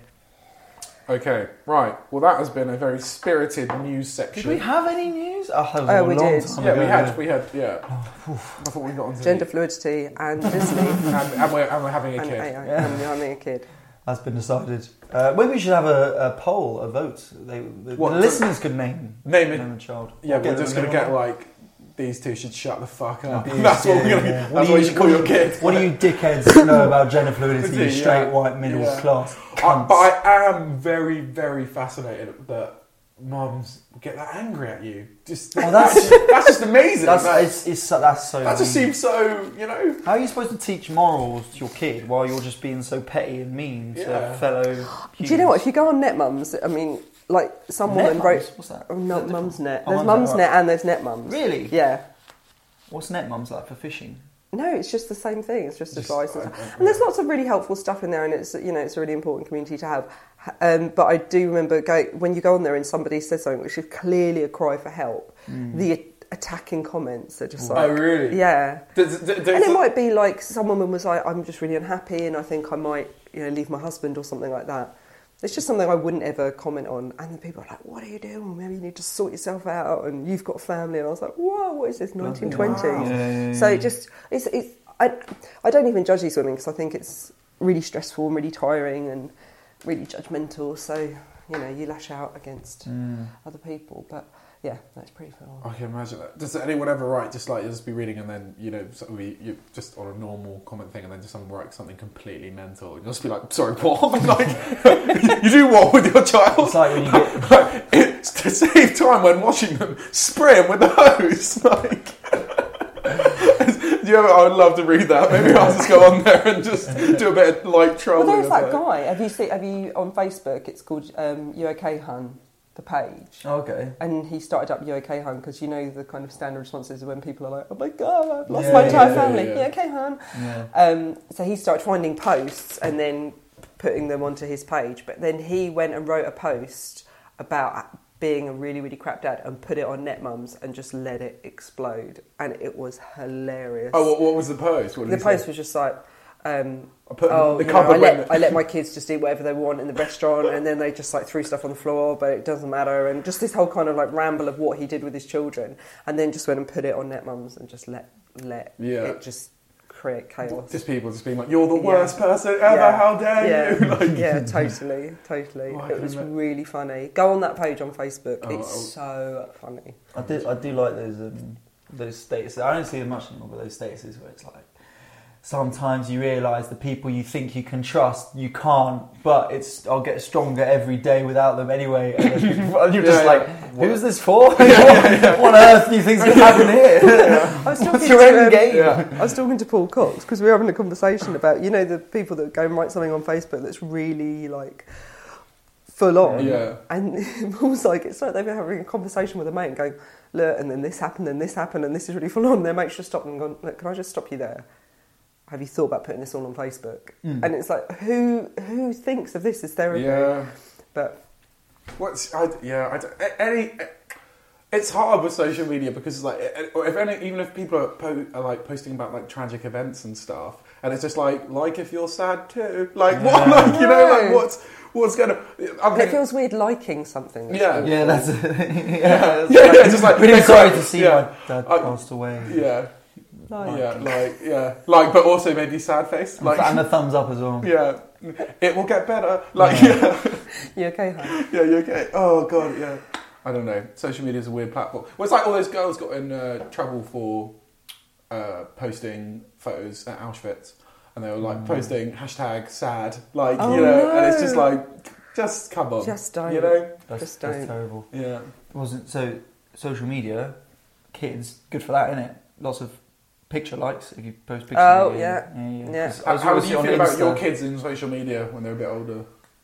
Speaker 1: Okay, right. Well, that has been a very spirited news section.
Speaker 2: Did we have any news? Oh, that was
Speaker 3: Oh,
Speaker 2: a
Speaker 3: we
Speaker 2: long
Speaker 3: did.
Speaker 2: time
Speaker 1: Yeah,
Speaker 2: ago.
Speaker 1: we had. We had. Yeah. I thought we got onto
Speaker 3: Gender fluidity and Disney
Speaker 1: and, and, we're, and we're having a
Speaker 3: and
Speaker 1: kid.
Speaker 3: A I.
Speaker 2: Yeah.
Speaker 3: And having a kid.
Speaker 2: That's been decided. Uh, maybe we should have a, a poll, a vote. They, the,
Speaker 1: What,
Speaker 2: the
Speaker 1: to-
Speaker 2: listeners could name,
Speaker 1: Name it.
Speaker 2: name a child.
Speaker 1: Yeah,
Speaker 2: Or
Speaker 1: we're
Speaker 2: get
Speaker 1: just
Speaker 2: them
Speaker 1: going to
Speaker 2: a
Speaker 1: get
Speaker 2: name.
Speaker 1: like these two should shut the fuck up.
Speaker 2: Abuse,
Speaker 1: That's what
Speaker 2: yeah,
Speaker 1: we're going to.
Speaker 2: yeah.
Speaker 1: That's what you should call your kid.
Speaker 2: What do you dickheads know about gender fluidity? You
Speaker 1: Yeah.
Speaker 2: straight white middle
Speaker 1: Yeah.
Speaker 2: class
Speaker 1: I,
Speaker 2: cunts.
Speaker 1: but I am very, very fascinated that mums get that angry at you. Just
Speaker 2: Oh, that's-
Speaker 1: that's just amazing.
Speaker 2: that's
Speaker 1: That-
Speaker 2: it's, it's so- that's so.
Speaker 1: that just
Speaker 2: mean.
Speaker 1: seems so, you know.
Speaker 2: How are you supposed to teach morals to your kid while you're just being so petty and mean
Speaker 1: Yeah.
Speaker 2: to fellow? Humans?
Speaker 3: Do you know what? If you go on NetMums, I mean, like some
Speaker 2: Net
Speaker 3: woman wrote.
Speaker 2: mums? What's that?
Speaker 3: Oh, no,
Speaker 2: Is that
Speaker 3: Mumsnet.
Speaker 2: Oh,
Speaker 3: There's
Speaker 2: Mumsnet,
Speaker 3: Mumsnet
Speaker 2: right.
Speaker 3: and there's NetMums.
Speaker 2: Really?
Speaker 3: Yeah.
Speaker 2: What's NetMums like for fishing?
Speaker 3: No, it's just the same thing. It's just,
Speaker 1: Just-
Speaker 3: advice, and,
Speaker 1: uh,
Speaker 3: stuff.
Speaker 1: uh,
Speaker 3: and there's lots of really helpful stuff in there, and it's you know it's a really important community to have. Um, but I do remember go, when you go on there and somebody says something which is clearly a cry for help,
Speaker 2: Mm.
Speaker 3: the attacking comments are just
Speaker 1: Oh,
Speaker 3: like,
Speaker 1: really?
Speaker 3: yeah.
Speaker 1: Does- does- does-
Speaker 3: And it might be like some woman was like, I'm just really unhappy and I think I might, you know, leave my husband or something like that. It's just something I wouldn't ever comment on. And then people are like, what are you doing? Maybe you need to sort yourself out and you've got a family. And I was like, whoa, what is this, nineteen twenties?
Speaker 1: Wow.
Speaker 2: Yeah, yeah, yeah.
Speaker 3: So it just, it's, it's, I, I don't even judge these women because I think it's really stressful and really tiring and really judgmental. So, you know, you lash out against
Speaker 2: Mm.
Speaker 3: other people. But yeah, that's pretty full on.
Speaker 1: I can imagine that. Does anyone ever write just like you'll just be reading and then you know sort of be, you just on a normal comment thing and then just someone writes something completely mental and you'll just be like, sorry, what? Like you do what with your child?
Speaker 2: It's like when you get
Speaker 1: It's to save time when washing them, spray them with the hose. Like, do you ever? I would love to read that. Maybe I'll just go on there and just do a bit of like
Speaker 3: Well,
Speaker 1: trolling.
Speaker 3: there's
Speaker 1: of
Speaker 3: that
Speaker 1: it.
Speaker 3: guy. Have you seen? Have you on Facebook? It's called um, You Okay, Hun? The page.
Speaker 2: okay.
Speaker 3: And he started up You Okay, Hun? Because you know the kind of standard responses when people are like, "Oh my god, I've lost
Speaker 2: Yeah,
Speaker 3: my entire
Speaker 1: yeah,
Speaker 3: family."
Speaker 1: yeah.
Speaker 3: You okay, Hun?
Speaker 2: Yeah.
Speaker 3: Um, so he started finding posts and then putting them onto his page. But then he went and wrote a post about being a really, really crap dad and put it on NetMums and just let it explode. And it was hilarious.
Speaker 1: Oh, what, what was the post? What did
Speaker 3: the
Speaker 1: he
Speaker 3: post
Speaker 1: say?
Speaker 3: was just like, um,
Speaker 1: I put them
Speaker 3: oh,
Speaker 1: in the
Speaker 3: you know, I,
Speaker 1: cupboard.
Speaker 3: let,
Speaker 1: when
Speaker 3: I let my kids just eat whatever they want in the restaurant, and then they just like threw stuff on the floor, but it doesn't matter. And just this whole kind of like ramble of what he did with his children, and then just went and put it on NetMums and just let let
Speaker 1: Yeah.
Speaker 3: it just create chaos.
Speaker 1: just people just being like, "You're the
Speaker 3: Yeah.
Speaker 1: worst person ever.
Speaker 3: Yeah.
Speaker 1: How dare
Speaker 3: yeah,
Speaker 1: you!" Like,
Speaker 3: yeah, totally, totally.
Speaker 1: Oh, I
Speaker 3: it
Speaker 1: can
Speaker 3: was
Speaker 1: ima-
Speaker 3: really funny. Go on that page on Facebook.
Speaker 1: Oh,
Speaker 3: it's
Speaker 1: oh.
Speaker 3: so funny.
Speaker 2: I do, I do like those um, those statuses. I don't see them much anymore, but those statuses where it's like sometimes you realise the people you think you can trust, you can't. But it's I'll get stronger every day without them anyway. And, then people, and you're
Speaker 1: Yeah,
Speaker 2: just
Speaker 1: yeah.
Speaker 2: like,
Speaker 1: What-
Speaker 2: who's this for? what, what on earth do you think's going to happen here?
Speaker 3: I was
Speaker 2: What's
Speaker 3: talking
Speaker 2: your
Speaker 3: to,
Speaker 2: end
Speaker 3: um,
Speaker 2: game?
Speaker 1: Yeah.
Speaker 3: I was talking to Paul Cox because we were having a conversation about, you know, the people that go and write something on Facebook that's really like full on.
Speaker 1: Yeah.
Speaker 3: And Paul's like, it's like they've been having a conversation with a mate and going, look, and then this happened and this happened and this is really full on. And their mate's just stopped and gone, look, can I just stop you there? Have you thought about putting this all on Facebook?
Speaker 2: Mm.
Speaker 3: And it's like, who who thinks of this as therapy?
Speaker 1: Yeah.
Speaker 3: But
Speaker 1: What's I, yeah? I, don't- a- any. It's hard with social media because it's like, if any, even if people are, po- are like posting about like tragic events and stuff, and it's just like, like if you're sad too, like what,
Speaker 2: Yeah.
Speaker 1: like you know, like
Speaker 3: No.
Speaker 1: what's what's gonna? I'm
Speaker 3: and it
Speaker 1: thinking,
Speaker 3: feels weird liking something. that's
Speaker 1: Yeah.
Speaker 3: awful.
Speaker 2: Yeah, that's it. yeah, that's
Speaker 1: yeah,
Speaker 2: like,
Speaker 1: yeah, just like
Speaker 2: really sorry to see
Speaker 1: yeah,
Speaker 2: my dad
Speaker 1: I-
Speaker 2: passed away.
Speaker 1: yeah,
Speaker 3: Like,
Speaker 1: yeah, like yeah, like, but also maybe sad face, like
Speaker 2: and the thumbs up as well.
Speaker 1: yeah, it will get better, like yeah,
Speaker 3: You okay, hon?
Speaker 1: yeah, you okay? Oh god, yeah. I don't know. Social media is a weird platform. Well, it's like all those girls got in uh, trouble for uh, posting photos at Auschwitz, and they were like
Speaker 2: Mm.
Speaker 1: posting hashtag sad, like
Speaker 3: Oh,
Speaker 1: you know, and it's just
Speaker 3: no.
Speaker 1: like, just come on,
Speaker 3: Just don't.
Speaker 1: you know,
Speaker 2: That's,
Speaker 3: Just
Speaker 2: that's
Speaker 3: don't.
Speaker 2: terrible.
Speaker 1: yeah.
Speaker 2: It wasn't so social media, kids, good for that, isn't it? Lots of picture likes if you post pictures.
Speaker 3: Oh,
Speaker 2: of
Speaker 3: yeah.
Speaker 2: yeah, yeah.
Speaker 3: Yeah.
Speaker 2: 'Cause I
Speaker 1: How,
Speaker 2: was
Speaker 1: how do
Speaker 2: obviously
Speaker 1: you
Speaker 2: on
Speaker 1: feel about
Speaker 2: Insta.
Speaker 1: your kids in social media when they're a bit older?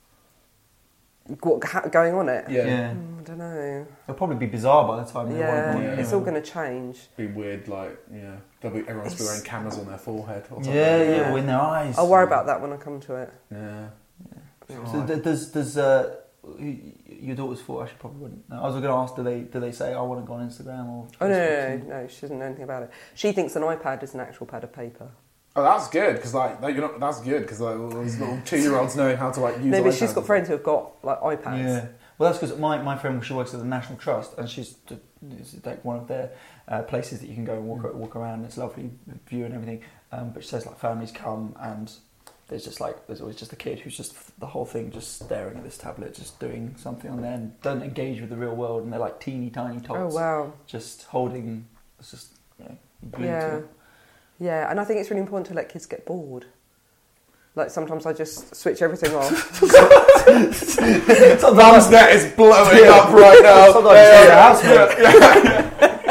Speaker 3: What ha- going on it?
Speaker 1: Yeah,
Speaker 2: Yeah,
Speaker 3: Mm, I don't know.
Speaker 2: it'll probably be bizarre by the time they're
Speaker 3: Yeah,
Speaker 2: one.
Speaker 1: Yeah.
Speaker 3: it's all going to change.
Speaker 1: be weird, like yeah, they'll be, everyone's be
Speaker 3: It's-
Speaker 1: wearing cameras on their forehead or something.
Speaker 2: Yeah, yeah,
Speaker 3: Yeah.
Speaker 2: or in their eyes.
Speaker 3: I'll worry about that when I come to it.
Speaker 1: yeah.
Speaker 2: So d- does does uh, y- your daughter's four? I should probably wouldn't. No, I was going to ask, do they do they say I want to go on Instagram or?
Speaker 3: Oh no,
Speaker 2: Facebook?
Speaker 3: no, no, no, she doesn't know anything about it. She thinks an iPad is an actual pad of paper.
Speaker 1: Oh, that's good because like, like you're not. That's good because like all those little two-year-olds knowing how to like use.
Speaker 3: No, but
Speaker 1: iPads
Speaker 3: she's got
Speaker 1: and
Speaker 3: friends who have got like iPads.
Speaker 2: Yeah. Well, that's because my, my friend, she works at the National Trust, and she's it's like one of their uh, places that you can go and walk walk around. It's a lovely view and everything. Um, but she says like families come and there's just like there's always just a kid who's just the whole thing just staring at this tablet, just doing something on there, and don't engage with the real world. And they're like teeny tiny
Speaker 3: Oh
Speaker 2: tots,
Speaker 3: wow.
Speaker 2: just holding. It's just you know, glued to
Speaker 3: Yeah.
Speaker 2: it.
Speaker 3: Yeah, and I think it's really important to let kids get bored. Like sometimes I just switch everything off.
Speaker 1: Mum's net is blowing up right now.
Speaker 2: Sometimes you
Speaker 1: Yeah,
Speaker 2: see your
Speaker 1: yeah, yeah,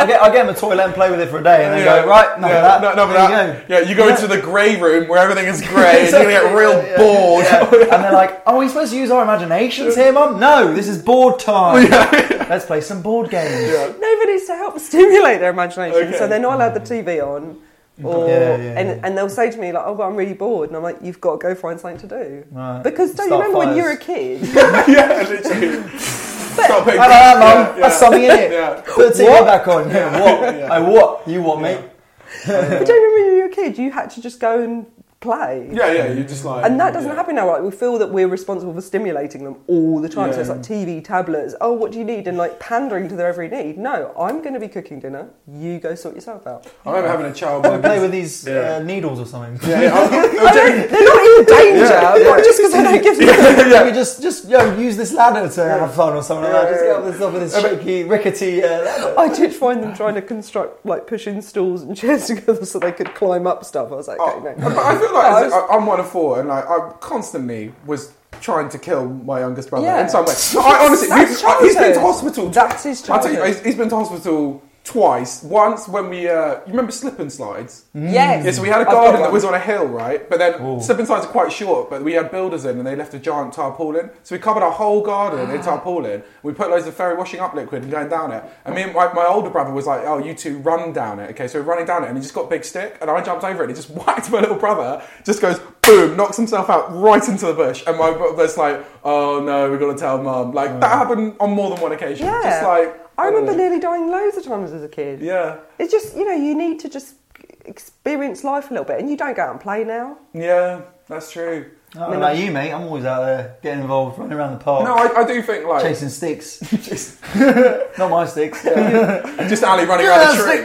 Speaker 2: I get, I get him a toilet and play with it for a day, and then
Speaker 1: Yeah.
Speaker 2: go, right, enough
Speaker 1: yeah,
Speaker 2: of that.
Speaker 1: No, enough of
Speaker 2: There
Speaker 1: that.
Speaker 2: you go.
Speaker 1: Yeah, you go
Speaker 2: Yeah.
Speaker 1: into the grey room where everything is grey, and you're gonna get real
Speaker 2: Yeah, yeah,
Speaker 1: bored.
Speaker 2: yeah. And they're like, "Oh, are we supposed to use our imaginations here, Mum?" No, this is board time. Let's play some board games.
Speaker 1: Yeah.
Speaker 3: No, but it's to help stimulate their imagination.
Speaker 1: Okay.
Speaker 3: So they're not allowed the T V on. Or,
Speaker 2: Yeah, yeah,
Speaker 3: and,
Speaker 2: yeah.
Speaker 3: and they'll say to me, like, oh, well, I'm really bored. And I'm like, you've got to go find something to do.
Speaker 2: Right.
Speaker 3: Because don't you
Speaker 2: Start
Speaker 3: remember when you were
Speaker 2: fires.
Speaker 3: a kid?
Speaker 1: yeah, literally. Stop putting-
Speaker 2: How about that, Mum?
Speaker 1: Yeah,
Speaker 2: That's
Speaker 1: yeah.
Speaker 2: something in it.
Speaker 1: Yeah.
Speaker 2: Put the T V
Speaker 3: What?
Speaker 2: back on. Yeah, what?
Speaker 1: Yeah.
Speaker 2: I what? You what, mate?
Speaker 3: But don't you remember when you were a kid? You had to just go and play.
Speaker 1: Yeah, yeah, you just like...
Speaker 3: And that doesn't
Speaker 1: yeah.
Speaker 3: happen now. Like we feel that we're responsible for stimulating them all the time. So it's
Speaker 1: Yeah.
Speaker 3: like T V, tablets. Oh, what do you need? And like pandering to their every need. No, I'm going to be cooking dinner. You go sort yourself out.
Speaker 1: I remember having a child...
Speaker 2: We play with these
Speaker 1: Yeah.
Speaker 2: uh, needles or something.
Speaker 1: Yeah, yeah, I- I-
Speaker 3: I don't, they're not in danger.
Speaker 1: Yeah, yeah.
Speaker 3: Not just because I don't give them.
Speaker 2: Yeah. We just, just you know, use this ladder to have fun or something like that. Just
Speaker 1: Yeah,
Speaker 2: get up this top of this shaky, rickety uh, ladder.
Speaker 3: I did find them trying to construct like pushing stools and chairs together so they could climb up stuff. I was like, okay,
Speaker 1: Oh,
Speaker 3: no.
Speaker 1: but I feel like
Speaker 3: No, I
Speaker 1: as
Speaker 3: was-
Speaker 1: a- I'm one of four, and like I constantly was trying to kill my youngest brother
Speaker 3: Yeah.
Speaker 1: in some way. No, I honestly,
Speaker 3: That's
Speaker 1: he's, uh, he's been to
Speaker 3: childhood.
Speaker 1: hospital.
Speaker 3: That's his
Speaker 1: I'll tell you,
Speaker 3: childhood.
Speaker 1: he's, he's been to hospital twice. Once when we, uh, you remember slip and slides?
Speaker 3: Yes.
Speaker 1: Yeah, so we had a
Speaker 3: I've got
Speaker 1: garden
Speaker 3: one.
Speaker 1: that was on a hill, right? But then
Speaker 2: Ooh.
Speaker 1: slip and slides are quite short, but we had builders in and they left a giant tarpaulin. So we covered our whole garden in tarpaulin. We put loads of fairy washing up liquid and going down it. And me and my, my older brother was like, oh, you two run down it. Okay, so we're running down it and he just got a big stick and I jumped over it and he just whacked my little brother, just goes, boom, knocks himself out right into the bush. And my brother's like, oh no, we've got to tell mum. Like, that happened on more than one occasion.
Speaker 3: Yeah.
Speaker 1: Just like...
Speaker 3: I
Speaker 1: don't
Speaker 3: remember
Speaker 1: know.
Speaker 3: nearly dying loads of times as a kid.
Speaker 1: Yeah.
Speaker 3: It's just, you know, you need to just experience life a little bit. And you don't go out and play now.
Speaker 1: Yeah, that's true.
Speaker 2: I don't know about you, mate. I'm always out there getting involved, running around the park,
Speaker 1: No, I, I do think like...
Speaker 2: chasing sticks.
Speaker 1: Just,
Speaker 2: Not my sticks.
Speaker 1: just Ali running
Speaker 2: Yeah,
Speaker 1: around the tree.
Speaker 2: stick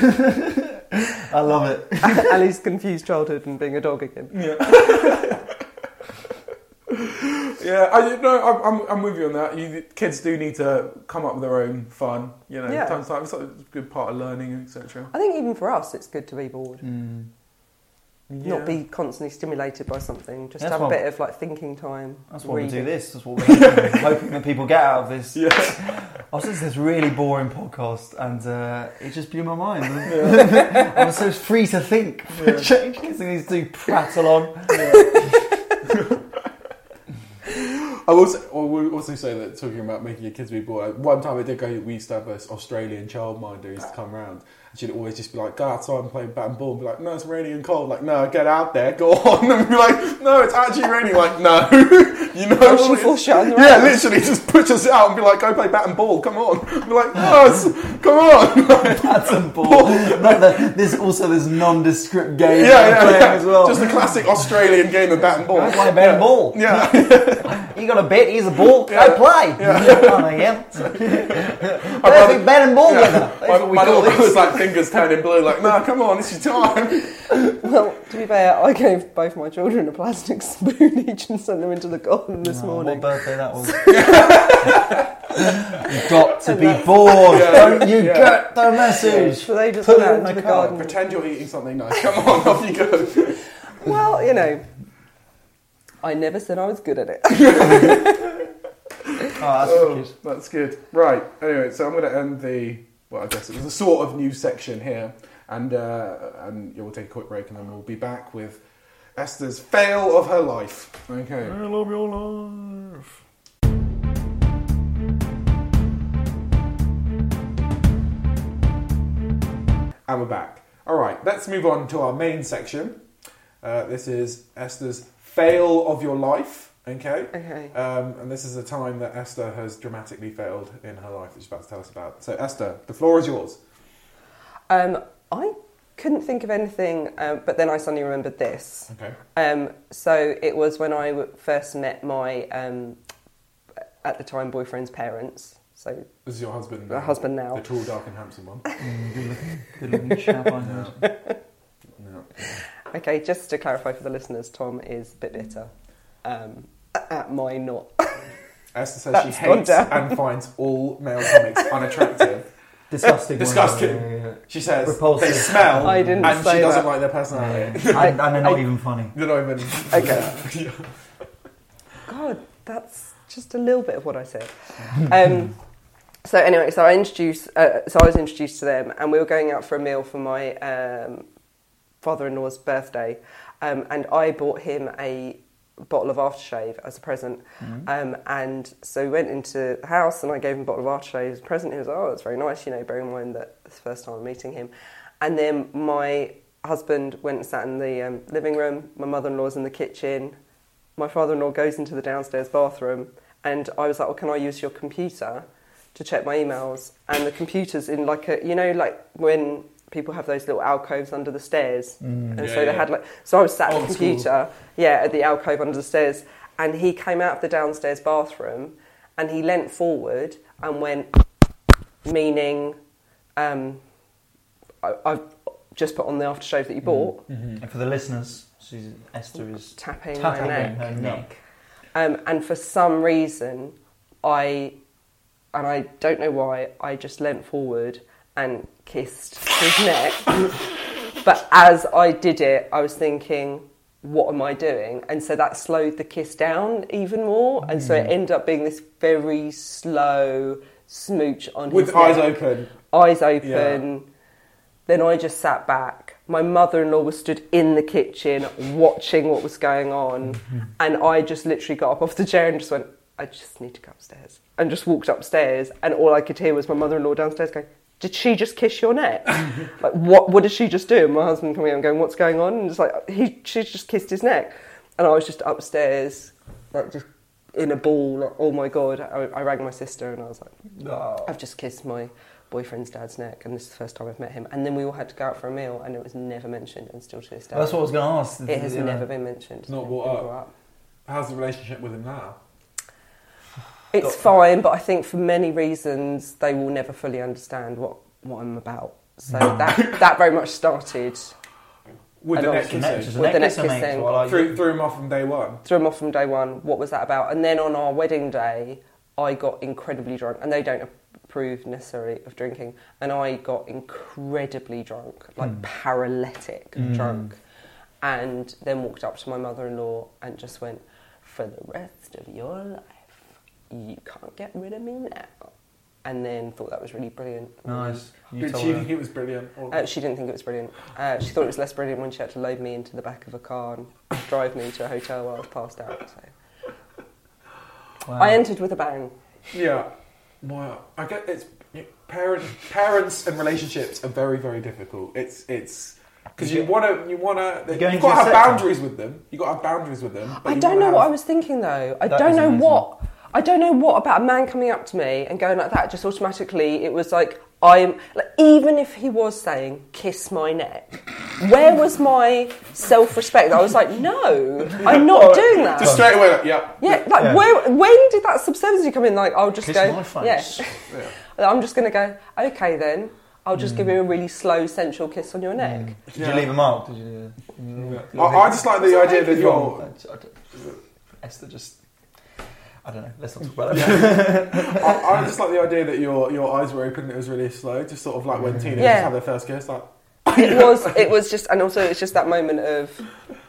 Speaker 2: back. I love it.
Speaker 3: Ali's confused childhood and being a dog again.
Speaker 1: Yeah, I, no, I'm, I'm, I'm with you on that. You, kids do need to come up with their own fun, you know,
Speaker 3: Yeah.
Speaker 1: time to time. It's like a good part of learning, et cetera.
Speaker 3: I think even for us, it's good to be bored.
Speaker 2: Mm.
Speaker 1: Yeah.
Speaker 3: Not be constantly stimulated by something. Just
Speaker 2: That's
Speaker 3: have a
Speaker 2: what-
Speaker 3: bit of like thinking time.
Speaker 2: That's why we do
Speaker 3: reading.
Speaker 2: this. That's what we're hoping, hoping that people get out of this.
Speaker 1: Yeah.
Speaker 2: I was listening to this really boring podcast and uh, it just blew my mind. I was so free to think for a change. Listening to these two prattle on.
Speaker 1: I will also, I will also say that talking about making your kids be bored, one time I did go, we used to have this Australian childminder who used to come round. And she'd always just be like, go outside and play bat and ball. And be like, no, it's raining and cold. Like, no, get out there, go on. And be like, no, it's actually raining. Like, no, you know.
Speaker 3: Oh, she
Speaker 1: what it
Speaker 3: forced
Speaker 1: is.
Speaker 3: you out in the
Speaker 1: Yeah,
Speaker 3: rain.
Speaker 1: literally just push us out and be like, go play bat and ball, come on. And be like, no, it's, come on. Like,
Speaker 2: Bat and ball. Not the, there's also this nondescript game
Speaker 1: yeah,
Speaker 2: that
Speaker 1: yeah,
Speaker 2: I'm playing
Speaker 1: yeah.
Speaker 2: as well.
Speaker 1: Just the classic Australian game of bat and ball.
Speaker 2: Go play bat and ball.
Speaker 1: Yeah.
Speaker 2: You got a bet, here's a ball,
Speaker 1: Yeah.
Speaker 2: go play.
Speaker 1: Yeah.
Speaker 2: Come on, again.
Speaker 1: brother-
Speaker 2: Perfect bat and ball
Speaker 1: Yeah.
Speaker 2: weather. That's
Speaker 1: My,
Speaker 2: what we
Speaker 1: my
Speaker 2: call
Speaker 1: little brother was
Speaker 2: this.
Speaker 1: like fingers turning blue, like, no, come on, it's your time.
Speaker 3: Well, to be fair, I gave both my children a plastic spoon each and sent them into the garden this
Speaker 2: Oh,
Speaker 3: morning.
Speaker 2: what birthday that was. You've got to be bored.
Speaker 1: Yeah.
Speaker 2: Don't you
Speaker 1: Yeah.
Speaker 2: get the message?
Speaker 3: So they just
Speaker 2: Put
Speaker 3: went
Speaker 2: it
Speaker 3: out
Speaker 2: in
Speaker 3: into
Speaker 2: the
Speaker 3: the
Speaker 2: car.
Speaker 3: garden.
Speaker 1: Pretend you're eating something nice. Come on, off you go.
Speaker 3: Well, you know, I never said I was good at it.
Speaker 2: Oh, that's
Speaker 1: Oh,
Speaker 2: wicked.
Speaker 1: that's good. Right. Anyway, so I'm going to end the, well, I guess it was a sort of news section here, and uh, and yeah, we'll take a quick break, and then we'll be back with Esther's fail of her life. Okay.
Speaker 2: I love your life.
Speaker 1: And we're back. All right, let's move on to our main section. Uh, this is Esther's fail of your life. Okay.
Speaker 3: Okay.
Speaker 1: Um, and this is a time that Esther has dramatically failed in her life that she's about to tell us about. So, Esther, the floor is yours.
Speaker 3: Um, I couldn't think of anything, um, but then I suddenly remembered this.
Speaker 1: Okay.
Speaker 3: Um, so it was when I w- first met my, um, at the time, boyfriend's parents. So
Speaker 1: This is your husband.
Speaker 3: my husband now.
Speaker 1: The tall, dark, and handsome one.
Speaker 2: Mm, good looking, good looking chap, I heard.
Speaker 1: No.
Speaker 3: Okay, just to clarify for the listeners, Tom is a bit bitter um, at my not.
Speaker 1: Esther says
Speaker 3: That's
Speaker 1: she
Speaker 3: gone
Speaker 1: hates
Speaker 3: down.
Speaker 1: and finds all male comics unattractive.
Speaker 2: Disgusting.
Speaker 1: Disgusting.
Speaker 2: Yeah, yeah,
Speaker 1: She says
Speaker 2: Repulsive.
Speaker 1: they smell,
Speaker 3: I didn't
Speaker 1: and
Speaker 3: say
Speaker 1: she doesn't
Speaker 3: that.
Speaker 1: like their personality.
Speaker 2: yeah. And, and they're not
Speaker 3: I-
Speaker 2: even funny.
Speaker 1: They're not even.
Speaker 3: Okay.
Speaker 1: Yeah.
Speaker 3: God, that's just a little bit of what I said. Um, So anyway, so I introduced, uh, so I was introduced to them, and we were going out for a meal for my um, father-in-law's birthday, um, and I bought him a bottle of aftershave as a present. Mm-hmm. Um, and so we went into the house, and I gave him a bottle of aftershave as a present. He was like, "Oh, that's very nice," you know, bearing in mind that it's the first time I'm meeting him. And then my husband went and sat in the um, living room. My mother-in-law's in the kitchen. My father-in-law goes into the downstairs bathroom, and I was like, "Well, can I use your computer to check my emails?" And the computer's in like a, you know, like when people have those little alcoves under the stairs. Mm, and yeah, so they yeah. had like, so I was sat at the computer, school. yeah, at the alcove under the stairs, and he came out of the downstairs bathroom, and he leant forward and went, meaning, um, I, I've just put on the aftershave that you bought.
Speaker 2: Mm-hmm. And for the listeners, she's, Esther is
Speaker 3: tapping,
Speaker 2: tapping
Speaker 3: my neck.
Speaker 2: her neck.
Speaker 3: Um, and for some reason, I, and I don't know why, I just leant forward and kissed his neck. But as I did it, I was thinking, what am I doing? And so that slowed the kiss down even more. And so it ended up being this very slow smooch on
Speaker 1: with
Speaker 3: his
Speaker 1: eyes
Speaker 3: neck.
Speaker 1: open.
Speaker 3: Eyes open.
Speaker 1: Yeah.
Speaker 3: Then I just sat back. My mother-in-law was stood in the kitchen watching what was going on. Mm-hmm. And I just literally got up off the chair and just went, I just need to go upstairs. And just walked upstairs. And all I could hear was my mother-in-law downstairs going, "Did she just kiss your neck?" Like, what What did she just do? And my husband coming out and going, "What's going on?" And it's like, he, she just kissed his neck. And I was just upstairs, like just in a ball, like, oh my God. I, I rang my sister and I was like, oh. I've just kissed my boyfriend's dad's neck, and this is the first time I've met him. And then we all had to go out for a meal, and it was never mentioned, and still to this day.
Speaker 2: Well, that's what I was going to ask.
Speaker 3: It has
Speaker 2: yeah.
Speaker 3: never been mentioned.
Speaker 1: It's not brought up. brought up. How's the relationship with him now?
Speaker 3: It's fine, but I think for many reasons they will never fully understand what, what I'm about. So that that very much started
Speaker 1: with the neck kissing.
Speaker 3: With the neck kissing.
Speaker 1: Like threw, threw him off from day one.
Speaker 3: Threw him off from day one. What was that about? And then on our wedding day, I got incredibly drunk, and they don't approve necessarily of drinking. And I got incredibly drunk, like mm. paralytic mm. drunk, and then walked up to my mother-in-law and just went, "For the rest of your life, you can't get rid of me now." And then thought that was really brilliant.
Speaker 2: Nice.
Speaker 1: You Did she her. think it was brilliant? Or...
Speaker 3: Uh, she didn't think it was brilliant. Uh, she thought it was less brilliant when she had to load me into the back of a car and drive me to a hotel while I was passed out. So. Wow. I entered with a bang.
Speaker 1: Yeah. Wow. I get it's parents, parents and relationships are very, very difficult. It's it's because you want to you want to you've got to have boundaries with them. You got to have boundaries with them.
Speaker 3: I don't know have... what I was thinking though. I that don't know amazing. what. I don't know what about a man coming up to me and going like that, just automatically, it was like, I'm, like, even if he was saying, "Kiss my neck," where was my self-respect? I was like, no, I'm not doing that.
Speaker 1: Just straight away, like, yeah.
Speaker 3: Yeah, like, yeah. Where, when did that subserviency come in? Like, I'll just
Speaker 2: Kiss
Speaker 3: go,
Speaker 2: my face.
Speaker 3: Yeah. yeah. I'm just going to go, okay then, I'll just mm. give you a really slow, sensual kiss on your neck.
Speaker 2: Mm. Did yeah. you leave him out? Did you,
Speaker 1: yeah. I, I just like the idea that you're...
Speaker 2: Esther just... I don't know, let's not talk about it.
Speaker 1: I, I just like the idea that your your eyes were open and it was really slow, just sort of like when teenagers yeah. have their first kiss. Like
Speaker 3: It was, it was just, and also it's just that moment of,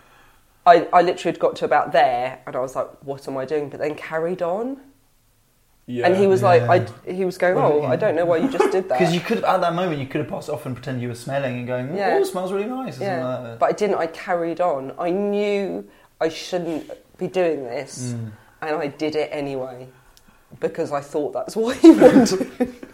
Speaker 3: I, I literally had got to about there and I was like, what am I doing? But then carried on. Yeah. And he was yeah. like, I, he was going, oh, I don't know why you just did that.
Speaker 2: Because you could, at that moment, you could have passed off and pretend you were smelling and going, oh, yeah. it smells really nice.
Speaker 3: Yeah.
Speaker 2: Like
Speaker 3: but I didn't, I carried on. I knew I shouldn't be doing this. Mm. And I did it anyway, because I thought that's what he wanted.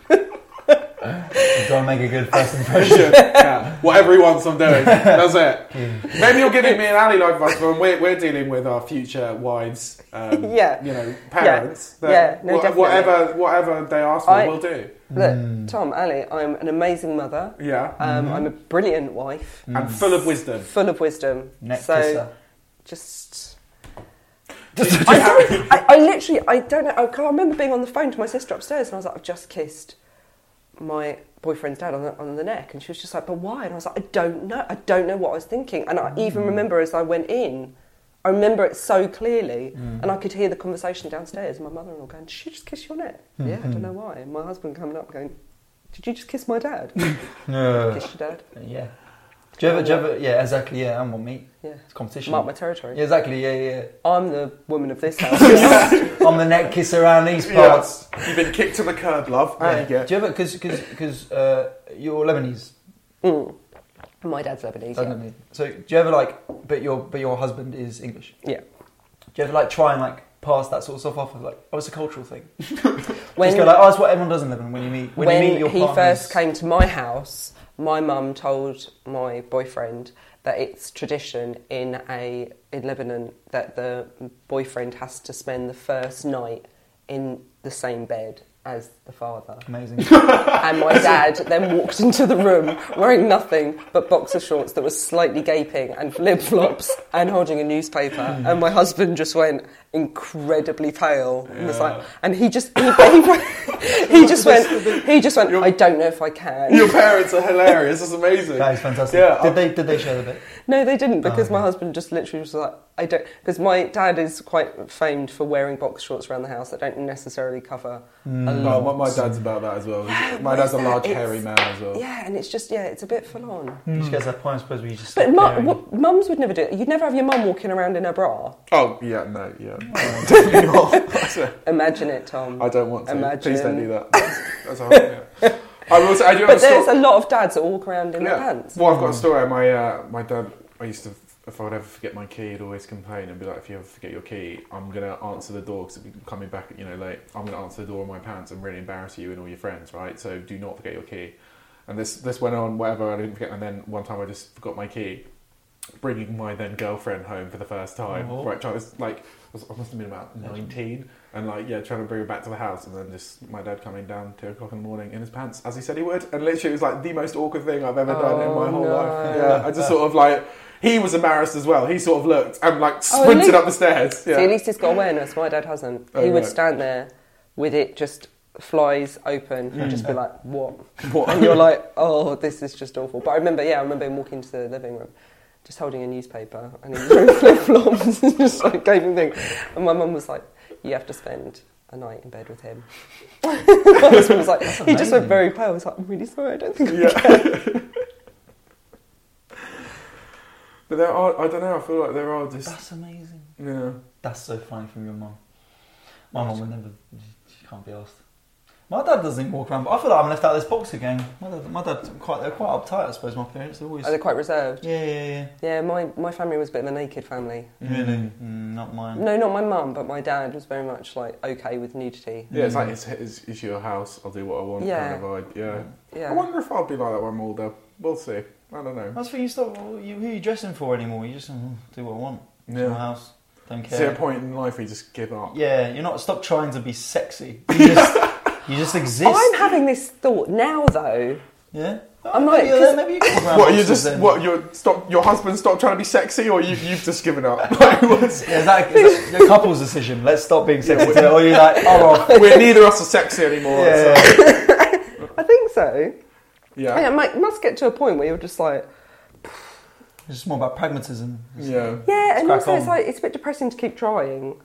Speaker 2: You've got to make a good first impression.
Speaker 1: Yeah. Whatever he wants, I'm doing. That's it. Yeah. Maybe you're giving me an alley life advice, and we're, we're dealing with our future wives, um,
Speaker 3: yeah.
Speaker 1: you know, parents.
Speaker 3: Yeah, yeah no,
Speaker 1: wh- whatever, whatever they ask for, I, we'll do.
Speaker 3: Look, mm. Tom, Ali, I'm an amazing mother.
Speaker 1: Yeah.
Speaker 3: Um,
Speaker 1: mm-hmm.
Speaker 3: I'm a brilliant wife.
Speaker 1: Mm. And full of wisdom.
Speaker 3: Full of wisdom.
Speaker 2: Neck
Speaker 3: so,
Speaker 2: kisser.
Speaker 3: just... I, don't, I, I literally, I don't know, I, I remember being on the phone to my sister upstairs and I was like, I've just kissed my boyfriend's dad on the, on the neck, and she was just like, but why? And I was like, I don't know, I don't know what I was thinking. And I mm. even remember as I went in, I remember it so clearly, mm. and I could hear the conversation downstairs, my mother-in-law going, did she just kiss your neck? Mm-hmm. Yeah, I don't know why. And my husband coming up going, did you just kiss my dad?
Speaker 2: No.
Speaker 3: Kiss your dad?
Speaker 2: Yeah. Do you ever, do you ever, yeah, exactly, yeah, and what meat?
Speaker 3: Yeah.
Speaker 2: It's competition.
Speaker 3: Mark my territory.
Speaker 2: Yeah, exactly, yeah, yeah.
Speaker 3: I'm the woman of this house.
Speaker 2: I'm the neck kisser around these parts.
Speaker 1: Yeah. You've been kicked to the curb, love.
Speaker 2: Yeah.
Speaker 1: And you get.
Speaker 2: Do you ever, because because uh, you're Lebanese.
Speaker 3: Mm. My dad's Lebanese.
Speaker 2: Doesn't
Speaker 3: Yeah.
Speaker 2: it? So do you ever like, but your but your husband is English?
Speaker 3: Yeah.
Speaker 2: Do you ever like try and like pass that sort of stuff off as like, oh, it's a cultural thing?
Speaker 3: When,
Speaker 2: Just go like, oh, it's what everyone does in Lebanon when you meet when,
Speaker 3: when
Speaker 2: you meet your
Speaker 3: he
Speaker 2: partners.
Speaker 3: first came to my house, my mum told my boyfriend that it's tradition in a in Lebanon that the boyfriend has to spend the first night in the same bed as the father.
Speaker 2: Amazing.
Speaker 3: And my dad then walked into the room wearing nothing but boxer shorts that was slightly gaping and flip-flops and holding a newspaper. And my husband just went incredibly pale and was like, and he just he, he, he just went he just went. I don't know if I can.
Speaker 1: Your parents are hilarious. That's amazing.
Speaker 2: That is fantastic.
Speaker 1: Yeah,
Speaker 2: did
Speaker 1: I'll-
Speaker 2: they did they share the bit?
Speaker 3: No, they didn't because
Speaker 2: Oh,
Speaker 3: my
Speaker 2: okay.
Speaker 3: husband just literally was like, I don't, because my dad is quite famed for wearing box shorts around the house that don't necessarily cover a
Speaker 2: Mm.
Speaker 1: No,
Speaker 3: lot.
Speaker 1: my, my dad's about that as well.
Speaker 3: Yeah,
Speaker 1: My
Speaker 3: what
Speaker 1: dad's
Speaker 3: is
Speaker 1: a
Speaker 3: that?
Speaker 1: large,
Speaker 3: It's-
Speaker 1: hairy man as well.
Speaker 3: Yeah, and it's just, yeah, it's a bit full on.
Speaker 2: You just get to that point, I suppose, where you just.
Speaker 3: But
Speaker 2: stop
Speaker 3: mu-
Speaker 2: caring.
Speaker 3: what, mums would never do it. You'd never have your mum walking around in her bra.
Speaker 1: Oh, yeah, no, yeah. Definitely not. That's a-
Speaker 3: Imagine it, Tom.
Speaker 1: I don't want to.
Speaker 3: Imagine.
Speaker 1: Please don't do that. That's, that's a, yeah. I will say, I do have
Speaker 3: But
Speaker 1: a story.
Speaker 3: there's a lot of dads that walk around in their
Speaker 1: Yeah.
Speaker 3: pants.
Speaker 1: Well, I've got a story. My uh, my dad, I used to, if I would ever forget my key, he'd always complain and be like, if you ever forget your key, I'm going to answer the door because coming back, you know, late, I'm going to answer the door in my pants and really embarrass you and all your friends, right? So do not forget your key. And this this went on, whatever, I didn't forget. And then one time I just forgot my key, bringing my then girlfriend home for the first time,
Speaker 2: Oh.
Speaker 1: right? Trying to, like, I was- I must have been about nineteen, and like, yeah, trying to bring her back to the house, and then just my dad coming down two o'clock in the morning in his pants, as he said he would, and literally it was like the most awkward thing I've ever done in my
Speaker 3: Oh,
Speaker 1: whole
Speaker 3: no.
Speaker 1: life. Yeah, I just sort of like, he was embarrassed as well. He sort of looked and like
Speaker 3: Oh, at
Speaker 1: sprinted
Speaker 3: least-
Speaker 1: up the stairs.
Speaker 3: See, at
Speaker 1: Yeah,
Speaker 3: least he's got awareness. My dad hasn't.
Speaker 1: Oh,
Speaker 3: he would
Speaker 1: right.
Speaker 3: stand there with it just flies open and just be like, what?
Speaker 1: What?
Speaker 3: And you're like, oh, this is just awful. But I remember, yeah, I remember him walking into the living room, just holding a newspaper, and he was wearing flip-flops, and just like gaping thing. And my mum was like, you have to spend a night in bed with him. My husband was like, he just went
Speaker 2: amazing.
Speaker 3: very pale. He was like, I'm really sorry, I don't think I
Speaker 1: Yeah.
Speaker 3: can.
Speaker 1: But there are, I don't know, I feel like there are just,
Speaker 2: That's amazing.
Speaker 1: yeah.
Speaker 2: That's so funny from your mum. My mum would never. She can't be asked. My dad doesn't walk around, but I feel like I'm left out of this boxer game. My dad, my dad quite, they're quite uptight, I suppose. My parents are always.
Speaker 3: Are they quite reserved?
Speaker 2: Yeah, yeah, yeah.
Speaker 3: Yeah, my, my family was a bit of a naked family.
Speaker 2: Really? Mm, not mine.
Speaker 3: No, not my mum, but my dad was very much like okay with nudity.
Speaker 1: Yeah, it's like, it's, it's, it's your house, I'll do what I want
Speaker 3: Yeah.
Speaker 1: kind of vibe, yeah.
Speaker 3: Yeah.
Speaker 1: I wonder if I'll be like that when I'm older. We'll see. I don't know.
Speaker 2: That's what you stop. You, who are you dressing for anymore? You just mm, do what I want. It's
Speaker 1: Yeah.
Speaker 2: my house. Don't care.
Speaker 1: See a point in life where you just give up.
Speaker 2: Yeah, you're not. Stop trying to be sexy. You just, you just exist.
Speaker 3: I'm having this thought now, though.
Speaker 2: Yeah.
Speaker 3: I'm
Speaker 2: Oh,
Speaker 3: like,
Speaker 2: maybe,
Speaker 3: 'cause-
Speaker 2: maybe you can walk around
Speaker 1: What, you
Speaker 2: boxers
Speaker 1: just,
Speaker 2: then.
Speaker 1: what, your stop, your husband stopped trying to be sexy, or you, you've just given up? Like, what's-
Speaker 2: Yeah, is that, is that your couple's decision? Let's stop being sexy. today. Or you're like, oh, well,
Speaker 1: we're neither of us are sexy anymore.
Speaker 2: yeah.
Speaker 1: So,
Speaker 3: I think so.
Speaker 1: yeah.
Speaker 3: Yeah, it might, must get to a point where you're just like,
Speaker 2: It's just more about pragmatism.
Speaker 1: Yeah.
Speaker 3: yeah, and
Speaker 2: crack
Speaker 3: also it's
Speaker 2: on.
Speaker 3: like it's a bit depressing to keep trying.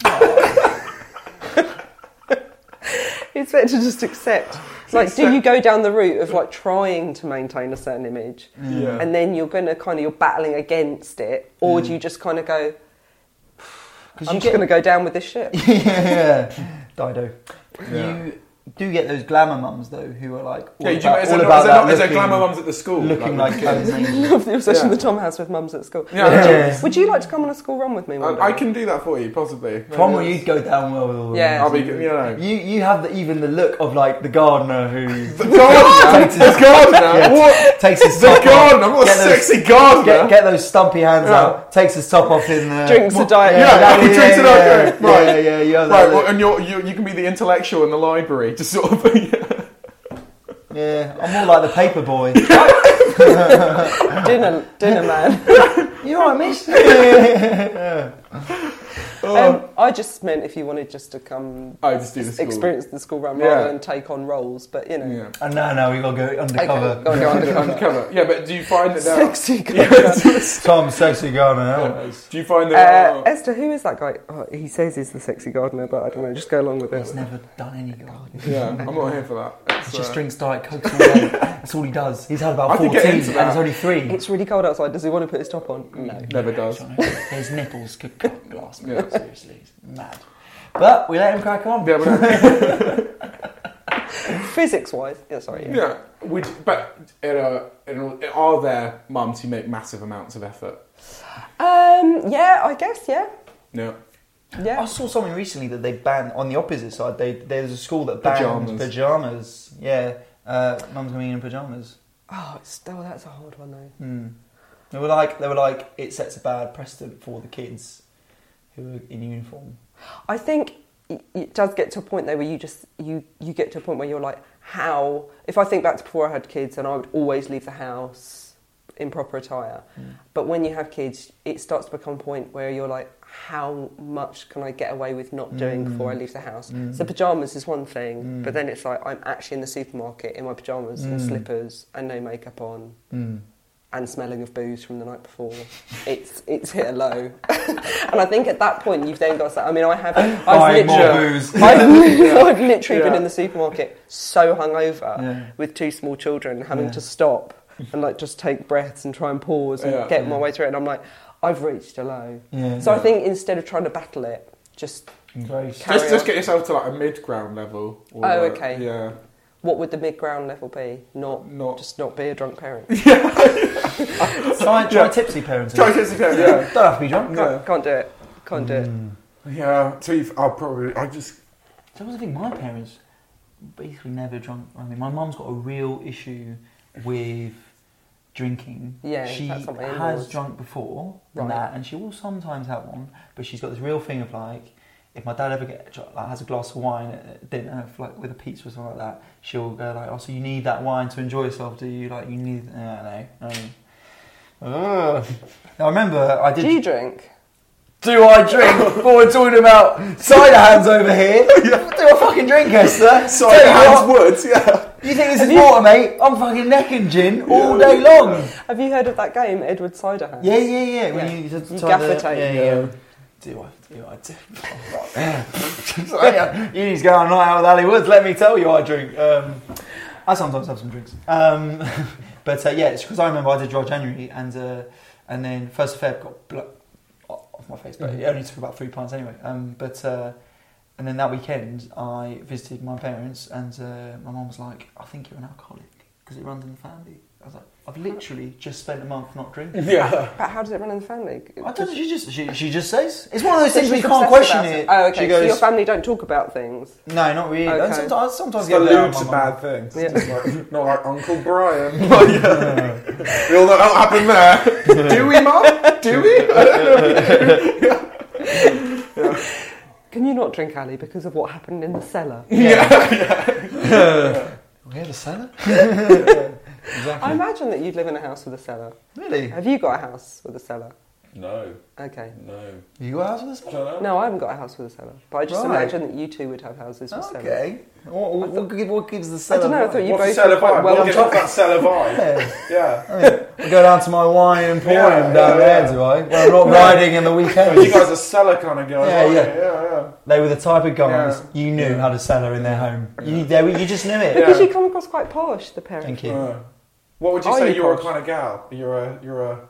Speaker 3: It's better to just accept. Like, do you go down the route of like trying to maintain a certain image,
Speaker 1: Yeah.
Speaker 3: and then you're going to kind of you're battling against it, or do you just kind of go, I'm
Speaker 2: you
Speaker 3: just
Speaker 2: get-
Speaker 3: going to go down with this ship?
Speaker 2: yeah, Dido.
Speaker 1: Yeah.
Speaker 2: You do get those glamour mums though, who are like all
Speaker 1: Yeah, do you,
Speaker 2: about,
Speaker 1: is,
Speaker 2: all
Speaker 1: there,
Speaker 2: about
Speaker 1: is, there
Speaker 2: that
Speaker 1: not, is there
Speaker 2: looking,
Speaker 1: glamour mums at the school?
Speaker 2: looking like,
Speaker 1: with kids?
Speaker 2: amazing.
Speaker 3: Love the obsession
Speaker 1: Yeah.
Speaker 3: that Tom has with mums at school.
Speaker 1: Yeah,
Speaker 3: Would,
Speaker 2: yeah.
Speaker 3: you, would you like to come on a school run with me one day?
Speaker 1: I, I can do that for you, possibly.
Speaker 2: From you'd go down well with all
Speaker 3: Yeah.
Speaker 1: I'll
Speaker 2: them.
Speaker 1: be, you know.
Speaker 2: You you have the, even the look of like the gardener who
Speaker 1: The gardener?
Speaker 2: Takes
Speaker 1: The
Speaker 2: his-
Speaker 1: gardener?
Speaker 2: Yeah.
Speaker 1: What?
Speaker 2: takes his
Speaker 1: The
Speaker 2: top
Speaker 1: gardener?
Speaker 2: off,
Speaker 1: What a
Speaker 2: get those-
Speaker 1: sexy gardener?
Speaker 2: Get, get those stumpy hands
Speaker 1: Yeah.
Speaker 2: out, takes his top off in the
Speaker 3: Drinks a
Speaker 2: What-
Speaker 3: diet.
Speaker 1: Yeah,
Speaker 2: exactly,
Speaker 1: he drinks a
Speaker 2: yeah,
Speaker 1: diet Coke,
Speaker 2: yeah,
Speaker 1: right.
Speaker 2: yeah, yeah, you have
Speaker 1: Right,
Speaker 2: that
Speaker 1: well,
Speaker 2: look.
Speaker 1: and you're, you you can be the intellectual in the library, just sort of. Yeah.
Speaker 2: Yeah, I'm more like the paper boy.
Speaker 3: dinner, dinner man.
Speaker 2: You know what I mean?
Speaker 1: Oh.
Speaker 3: Um, I just meant if you wanted just to come
Speaker 1: I just do the school.
Speaker 3: experience the school run
Speaker 1: Yeah.
Speaker 3: rather than take on roles, but you know.
Speaker 1: Yeah.
Speaker 2: Oh, no, no, we got to go undercover.
Speaker 3: Okay, go on, go undercover.
Speaker 1: Undercover. Yeah, but do you find that now?
Speaker 3: Sexy guy.
Speaker 1: Yeah.
Speaker 2: Tom, sexy gardener.
Speaker 1: Yeah. Do you find that?
Speaker 3: Uh, Esther, who is that guy? Oh, he says he's the sexy gardener, but I don't know. Just go along with
Speaker 2: He's
Speaker 3: it.
Speaker 2: never done any gardening.
Speaker 1: yeah, I'm not here for that. It's,
Speaker 2: He just
Speaker 1: uh,
Speaker 2: drinks Diet Coke all day. That's all he does. He's had about
Speaker 1: I could
Speaker 2: fourteen
Speaker 1: get
Speaker 2: and
Speaker 1: into
Speaker 2: he's
Speaker 1: that.
Speaker 2: only three.
Speaker 3: It's really cold outside. Does he want to put his top on? No.
Speaker 1: Never does.
Speaker 2: His nipples could cut glass.
Speaker 1: Yeah.
Speaker 2: Seriously, he's mad. But we let him crack on.
Speaker 1: Yeah, but,
Speaker 3: Physics-wise, yeah. Sorry. Yeah.
Speaker 1: yeah. Would, but it, uh, it, are there mums who make massive amounts of effort?
Speaker 3: Um. Yeah. I guess. Yeah.
Speaker 1: No.
Speaker 3: Yeah.
Speaker 2: I saw something recently that they banned on the opposite side. They there's a school that banned
Speaker 1: Pyjamas.
Speaker 2: pajamas. Yeah, uh, mums coming in in pajamas.
Speaker 3: Oh, it's still that's a hard one though.
Speaker 2: Hmm. They were like they were like it sets a bad precedent for the kids who are in uniform.
Speaker 3: I think it- it does get to a point though where you just you you get to a point where you're like, how? If I think back to before I had kids, and I would always leave the house in proper attire.
Speaker 2: Mm.
Speaker 3: But when you have kids, it starts to become a point where you're like, how much can I get away with not doing
Speaker 2: Mm.
Speaker 3: before I leave the house?
Speaker 2: Mm.
Speaker 3: So pyjamas is one thing,
Speaker 2: Mm.
Speaker 3: but then it's like I'm actually in the supermarket in my pyjamas and
Speaker 2: Mm.
Speaker 3: slippers and no makeup on.
Speaker 2: Mm.
Speaker 3: And smelling of booze from the night before, it's it's hit a low, and I think at that point you've then got to say, I mean, I have, I've
Speaker 2: Buy more
Speaker 3: literally,
Speaker 2: booze.
Speaker 3: I've, I've literally been
Speaker 1: Yeah.
Speaker 3: in the supermarket so hungover
Speaker 2: Yeah.
Speaker 3: with two small children, having
Speaker 2: Yeah.
Speaker 3: to stop and like just take breaths and try and pause and
Speaker 1: Yeah.
Speaker 3: get my
Speaker 2: Yeah.
Speaker 3: way through it, and I'm like, I've reached a low.
Speaker 2: Yeah.
Speaker 3: So I
Speaker 1: Yeah.
Speaker 3: think instead of trying to battle it, just
Speaker 2: Embrace.
Speaker 3: Carry
Speaker 1: Just, just
Speaker 3: on.
Speaker 1: get yourself to like a mid-ground level. Or,
Speaker 3: Oh,
Speaker 1: uh,
Speaker 3: okay.
Speaker 1: Yeah.
Speaker 3: what would the mid-ground level be? Not,
Speaker 1: Not-
Speaker 3: just not be a drunk parent.
Speaker 2: Try, try tipsy parenting.
Speaker 1: Try to yeah. yeah.
Speaker 2: Don't have to be drunk.
Speaker 1: Yeah.
Speaker 3: Can't, can't do it. Can't do it.
Speaker 2: Mm.
Speaker 1: Yeah. So you've, I'll probably. I just.
Speaker 2: That was the thing. My parents basically never drunk. I mean, my mum's got a real issue with drinking.
Speaker 3: Yeah,
Speaker 2: she
Speaker 3: that's what my
Speaker 2: has
Speaker 3: in-laws-
Speaker 2: drunk before and
Speaker 3: Right.
Speaker 2: that, and she will sometimes have one. But she's got this real thing of like, if my dad ever get, like, has a glass of wine at dinner, if, like with a pizza or something like that, she'll go like, "Oh, so you need that wine to enjoy yourself? Do you like you need?" Uh, no. Um, ugh. I remember I did.
Speaker 3: Do you drink?
Speaker 2: Do I drink? What we're talking about cider hands over here. Do I fucking drink, Esther?
Speaker 1: Sorry,
Speaker 2: Tell you
Speaker 1: Hans
Speaker 2: what,
Speaker 1: Woods. Yeah.
Speaker 2: you think this is water, mate? I'm fucking necking gin all day long.
Speaker 3: Have you heard of that game, Edward Ciderhand?
Speaker 2: Yeah, yeah, yeah. When
Speaker 3: Yeah.
Speaker 2: you, just
Speaker 3: You
Speaker 2: try
Speaker 3: gaffer
Speaker 2: the-
Speaker 3: tape.
Speaker 2: Yeah, yeah.
Speaker 1: Yeah.
Speaker 2: Do I? Do I? Do. Sorry, you need to go on a night out with Ali Woods. Let me tell you, I drink. Um, I sometimes have some drinks. Um, but uh, yeah, it's because I remember I did Dry January, and uh, and then first of Feb got blood off my face, but
Speaker 1: Mhm.
Speaker 2: it only took about three pints anyway. Um, but uh, and then that weekend I visited my parents, and uh, my mum was like, "I think you're an alcoholic because it runs in the family." I was like, "I've literally just spent a month not drinking."
Speaker 1: Yeah.
Speaker 3: But how does it run in the family?
Speaker 2: I don't know. She just she, she just says it's one of those
Speaker 3: So
Speaker 2: things where
Speaker 3: she's
Speaker 2: you can't
Speaker 3: obsessed
Speaker 2: question
Speaker 3: about
Speaker 2: it.
Speaker 3: Oh, okay.
Speaker 2: She
Speaker 3: So
Speaker 2: goes,
Speaker 3: your family don't talk about things.
Speaker 2: no, not really.
Speaker 3: Okay.
Speaker 2: And sometimes, sometimes
Speaker 1: It's
Speaker 2: get there on
Speaker 1: alludes
Speaker 2: my
Speaker 1: to
Speaker 2: mum.
Speaker 1: bad things.
Speaker 3: Yeah.
Speaker 1: It's like, not like Uncle Brian. Well, yeah. We all know what happened there. Do we, Mum? Do we? I don't know.
Speaker 3: Can you not drink, Ali, because of what happened in the cellar?
Speaker 1: Yeah.
Speaker 2: We had a cellar.
Speaker 3: I
Speaker 2: Exactly.
Speaker 3: imagine that you'd live in a house with a cellar.
Speaker 2: Really?
Speaker 3: Have you got a house with a cellar?
Speaker 1: No.
Speaker 3: Okay.
Speaker 1: No.
Speaker 2: You got a house with a cellar?
Speaker 3: No, I haven't got a house with a cellar. But I just
Speaker 2: Right.
Speaker 3: imagine that you two would have houses with cellars.
Speaker 2: Okay. What, what, what, gives- what gives the
Speaker 3: I
Speaker 2: cellar?
Speaker 3: don't know, I
Speaker 2: vibe?
Speaker 3: thought you
Speaker 1: What's the
Speaker 3: both
Speaker 1: cellar
Speaker 3: were quite
Speaker 1: vibe?
Speaker 3: well
Speaker 1: What gives off that cellar vibe?
Speaker 2: Yeah.
Speaker 1: Yeah.
Speaker 2: I go down to my wine and pour
Speaker 1: Yeah,
Speaker 2: him down
Speaker 1: yeah,
Speaker 2: there,
Speaker 1: yeah.
Speaker 2: do I? When I'm not riding in the weekend.
Speaker 1: You guys are cellar kind of guys.
Speaker 2: Yeah,
Speaker 1: aren't
Speaker 2: yeah.
Speaker 1: you? Yeah, yeah.
Speaker 2: They were the type of guys
Speaker 1: Yeah.
Speaker 2: you knew
Speaker 1: Yeah.
Speaker 2: had a cellar in their home.
Speaker 1: Yeah.
Speaker 2: You, they, were- you just knew it.
Speaker 3: Because
Speaker 1: Yeah.
Speaker 3: you come across quite posh, the parents.
Speaker 2: Thank you.
Speaker 1: Uh, what would you
Speaker 3: Are
Speaker 1: say
Speaker 3: you
Speaker 1: you're a
Speaker 3: posh?
Speaker 1: kind of gal? You're a, you're a,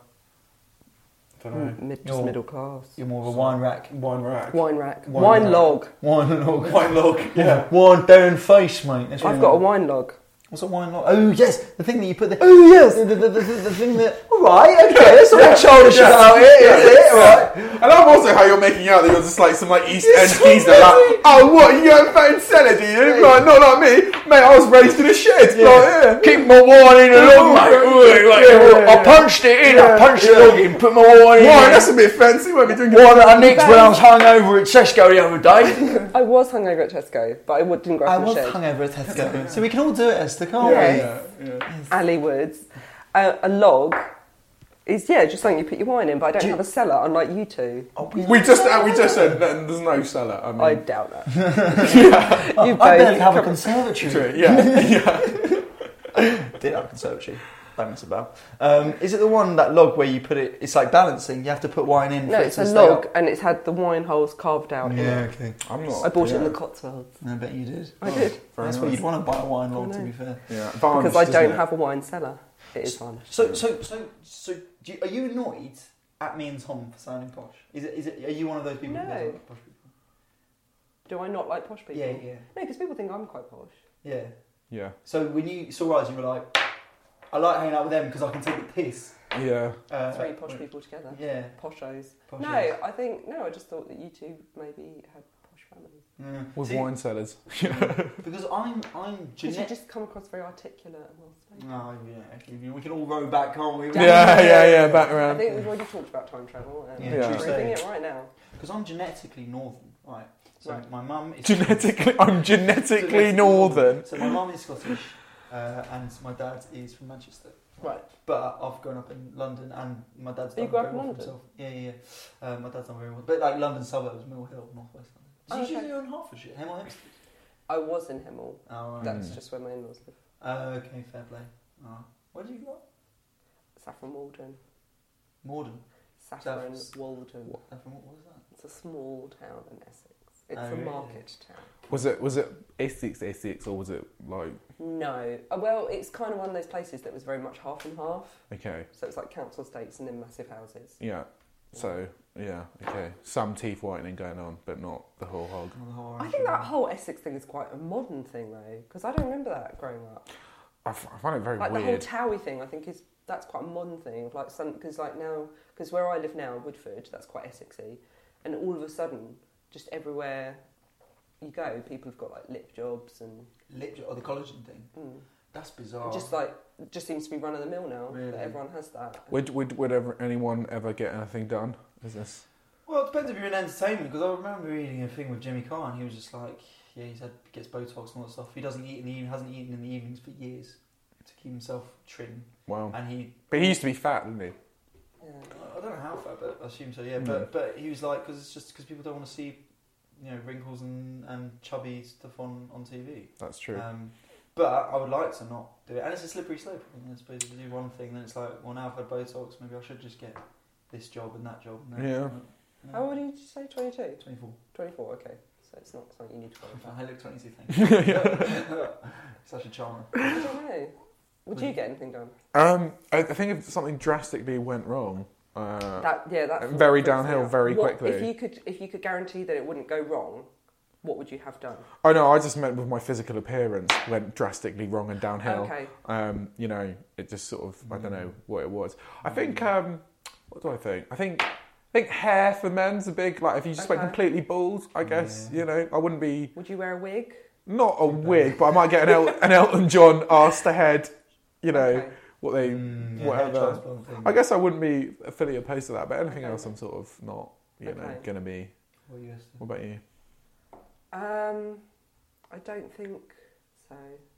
Speaker 1: I don't know,
Speaker 3: Mm, Mid, just
Speaker 2: You're-
Speaker 3: middle class.
Speaker 2: You're more of a wine rack.
Speaker 1: wine rack.
Speaker 3: Wine rack.
Speaker 1: Wine
Speaker 3: Wine,
Speaker 1: rack.
Speaker 3: log.
Speaker 2: Wine log.
Speaker 1: Wine log, yeah.
Speaker 2: Wine down face, mate. That's what
Speaker 3: I've
Speaker 2: you
Speaker 3: got a
Speaker 2: want.
Speaker 3: wine log.
Speaker 2: What's a wine log? Oh, yes. The thing that you put the...
Speaker 3: Oh, yes!
Speaker 2: The, the, the, the, the thing that... All right, okay. That's not childish
Speaker 1: Yeah.
Speaker 2: about it, is it? All right.
Speaker 1: I love also how you're making out that you're just like some like East End
Speaker 2: so
Speaker 1: geezer, like, oh what, you go fucking cellar, do you? Like, not like me, mate, I was raised in a shed,
Speaker 2: Yeah.
Speaker 1: like, yeah.
Speaker 2: Keep my wine in the log, mate.
Speaker 1: Yeah,
Speaker 2: Like,
Speaker 1: yeah,
Speaker 2: I
Speaker 1: yeah.
Speaker 2: punched it in.
Speaker 1: Yeah,
Speaker 2: I punched
Speaker 1: yeah.
Speaker 2: the log in. Put my wine in.
Speaker 1: Wine, that's a bit fancy, won't be drinking.
Speaker 2: Wine that I nicked when I was hungover at Tesco the other day.
Speaker 3: I was hungover at Tesco, but I would- didn't go
Speaker 2: I
Speaker 3: from
Speaker 2: was
Speaker 3: the shed.
Speaker 2: hungover at Tesco. So we can all do it, Esther, can't
Speaker 1: Yeah,
Speaker 2: we?
Speaker 1: yeah, yeah.
Speaker 3: Ali Woods. Uh, a log It's, yeah, just something you put your wine in, but I don't
Speaker 2: Do you-
Speaker 3: have a cellar, unlike you two.
Speaker 2: Oh,
Speaker 1: We just uh, we just said that there's no cellar. I mean,
Speaker 3: I doubt that.
Speaker 2: I,
Speaker 3: You
Speaker 2: I
Speaker 3: both
Speaker 2: barely have a
Speaker 3: come-
Speaker 2: conservatory.
Speaker 1: true, yeah, yeah.
Speaker 2: Did have a conservatory. Don't mess about. Um, is it the one, that log where you put it? It's like balancing. You have to put wine in.
Speaker 3: No,
Speaker 2: for it
Speaker 3: it's
Speaker 2: to
Speaker 3: a
Speaker 2: stay
Speaker 3: log,
Speaker 2: up.
Speaker 3: and it's had the wine holes carved out in
Speaker 2: Yeah,
Speaker 3: it.
Speaker 2: okay.
Speaker 1: I'm not.
Speaker 3: I bought it in
Speaker 1: yeah.
Speaker 3: the Cotswolds.
Speaker 2: I bet you did.
Speaker 3: I did.
Speaker 1: Very
Speaker 2: That's
Speaker 1: nice.
Speaker 2: what you'd want to buy a wine log,
Speaker 3: I
Speaker 2: to
Speaker 3: know.
Speaker 2: be fair.
Speaker 1: Yeah,
Speaker 3: Because
Speaker 1: varnished,
Speaker 3: I
Speaker 1: isn't
Speaker 3: don't
Speaker 1: it?
Speaker 3: have a wine cellar. It is varnished.
Speaker 2: So, so, so, so, do you, are you annoyed at me and Tom for sounding posh? Is it? Is it? Are you one of those people who
Speaker 3: No.
Speaker 2: doesn't like posh people?
Speaker 3: Do I not like posh people?
Speaker 2: Yeah, yeah,
Speaker 3: No, because people think I'm quite posh.
Speaker 2: yeah.
Speaker 1: Yeah,
Speaker 2: So when you saw us, you were like, I like hanging out with them because I can take the piss.
Speaker 1: yeah.
Speaker 2: Uh,
Speaker 3: Three posh people together.
Speaker 2: Yeah.
Speaker 3: Poshos.
Speaker 2: Posh
Speaker 3: No,
Speaker 2: is.
Speaker 3: I think, no, I just thought that you two maybe had posh families.
Speaker 2: Yeah.
Speaker 1: With
Speaker 2: See,
Speaker 1: wine cellars.
Speaker 2: because I'm, I'm
Speaker 3: Because you
Speaker 2: genetic.
Speaker 3: just come across very articulate and well spoken.
Speaker 2: Oh yeah, we can all row back, can't we?
Speaker 1: Yeah, yeah, yeah. Back
Speaker 3: I
Speaker 1: around.
Speaker 3: think we've already talked about time travel and
Speaker 2: Yeah,
Speaker 1: Yeah.
Speaker 3: we're
Speaker 1: true
Speaker 3: proving
Speaker 2: saying.
Speaker 3: it right now.
Speaker 2: Because I'm genetically northern, right? So
Speaker 3: Right.
Speaker 2: my mum is
Speaker 1: Genetically, I'm genetically
Speaker 2: genetically
Speaker 1: northern.
Speaker 2: So my mum is Scottish, uh, and my dad is from Manchester.
Speaker 3: Right.
Speaker 2: But I've grown up in London, and my dad's
Speaker 3: You
Speaker 2: done
Speaker 3: grew up
Speaker 2: very
Speaker 3: in
Speaker 2: well for
Speaker 3: London?
Speaker 2: himself. Yeah, yeah, yeah. Um, my dad's done very well, but like London suburbs, Mill Hill, North West London.
Speaker 3: Oh,
Speaker 2: Did you
Speaker 3: okay.
Speaker 2: do in Hertfordshire, Hemel Hempstead?
Speaker 3: I was in Hemel.
Speaker 2: Oh, right.
Speaker 3: That's
Speaker 1: Mm.
Speaker 3: just where my in-laws live.
Speaker 2: Uh, okay, fair play. Oh. Where did you go?
Speaker 3: Saffron Walden.
Speaker 2: Morden.
Speaker 3: Saffron
Speaker 2: Saff-
Speaker 3: Walden.
Speaker 2: What? From what was that?
Speaker 3: It's a small town in Essex. It's
Speaker 2: Oh,
Speaker 3: a
Speaker 2: really?
Speaker 3: market town.
Speaker 1: Was it was it Essex Essex or was it like
Speaker 3: No. Uh, well, it's kind of one of those places that was very much half and half.
Speaker 1: okay?
Speaker 3: So it's like council estates and then massive houses.
Speaker 1: Yeah. So yeah, okay. Some teeth whitening going on, but not the whole hog.
Speaker 2: Oh, the whole
Speaker 3: I
Speaker 2: Irish
Speaker 3: think that
Speaker 2: one.
Speaker 3: whole Essex thing is quite a modern thing though, because I don't remember that growing up.
Speaker 1: I, f- I find it very
Speaker 3: Like the whole
Speaker 1: weird.
Speaker 3: Towie thing, I think is that's quite a modern thing. Of like some because like now because where I live now, Woodford, that's quite Essexy, and all of a sudden, just everywhere you go, people have got like lip jobs and
Speaker 2: Lip or the collagen thing.
Speaker 3: mm,
Speaker 2: That's bizarre.
Speaker 3: just like it just seems to be run of the mill now.
Speaker 2: Really?
Speaker 3: That everyone has that.
Speaker 1: Would would would ever, anyone ever get anything done? Is this?
Speaker 2: Well, it depends if you're in entertainment, because I remember reading a thing with Jimmy Carr, and he was just like, yeah, he's had gets Botox and all that stuff. He doesn't eat in the evening, hasn't eaten in the evenings for years to keep himself trim,
Speaker 1: Wow.
Speaker 2: and he.
Speaker 1: But he used to be fat, didn't he?
Speaker 3: Yeah.
Speaker 2: I don't know how far, but I assume so. Yeah,
Speaker 1: Mm.
Speaker 2: but but he was like, because it's just because people don't want to see, you know, wrinkles and, and chubby stuff on, on T V.
Speaker 1: That's true.
Speaker 2: Um, but I would like to not do it, and it's a slippery slope. I mean, I suppose if you do one thing, then it's like, well, now I've had Botox, maybe I should just get this job and that job. And then,
Speaker 1: Yeah.
Speaker 2: you know,
Speaker 3: How old did you say? twenty-two?
Speaker 2: twenty-four.
Speaker 3: twenty-four. Okay, so it's not something you need to qualify.
Speaker 2: I look twenty-two. Thank you. Such a charmer.
Speaker 3: I don't know. Would you get anything done?
Speaker 1: Um, I, I think if something drastically went wrong, uh,
Speaker 3: That yeah, that's what
Speaker 1: very
Speaker 3: freaks me
Speaker 1: downhill
Speaker 3: out.
Speaker 1: very
Speaker 3: What-
Speaker 1: quickly.
Speaker 3: If you could, if you could guarantee that it wouldn't go wrong, what would you have done?
Speaker 1: Oh no, I just meant with my physical appearance went drastically wrong and downhill.
Speaker 3: Okay.
Speaker 1: Um, you know, it just sort of I don't know what it was. I think um, what do I think? I think I think hair for men's a big like if you just went
Speaker 3: Okay.
Speaker 1: completely bald. I guess
Speaker 2: Yeah.
Speaker 1: you know I wouldn't be
Speaker 3: Would you wear a wig?
Speaker 1: not a wig, but I might get an, El- an Elton John asked ahead. You know
Speaker 3: Okay.
Speaker 1: what they
Speaker 2: Mm, yeah,
Speaker 1: whatever.
Speaker 2: hair transplant thing.
Speaker 1: I guess I wouldn't be fully opposed to that, but anything
Speaker 3: Okay.
Speaker 1: else I'm sort of not. You know,
Speaker 3: Okay.
Speaker 1: gonna be.
Speaker 2: What are you guys
Speaker 1: What about you?
Speaker 3: Um, I don't think so.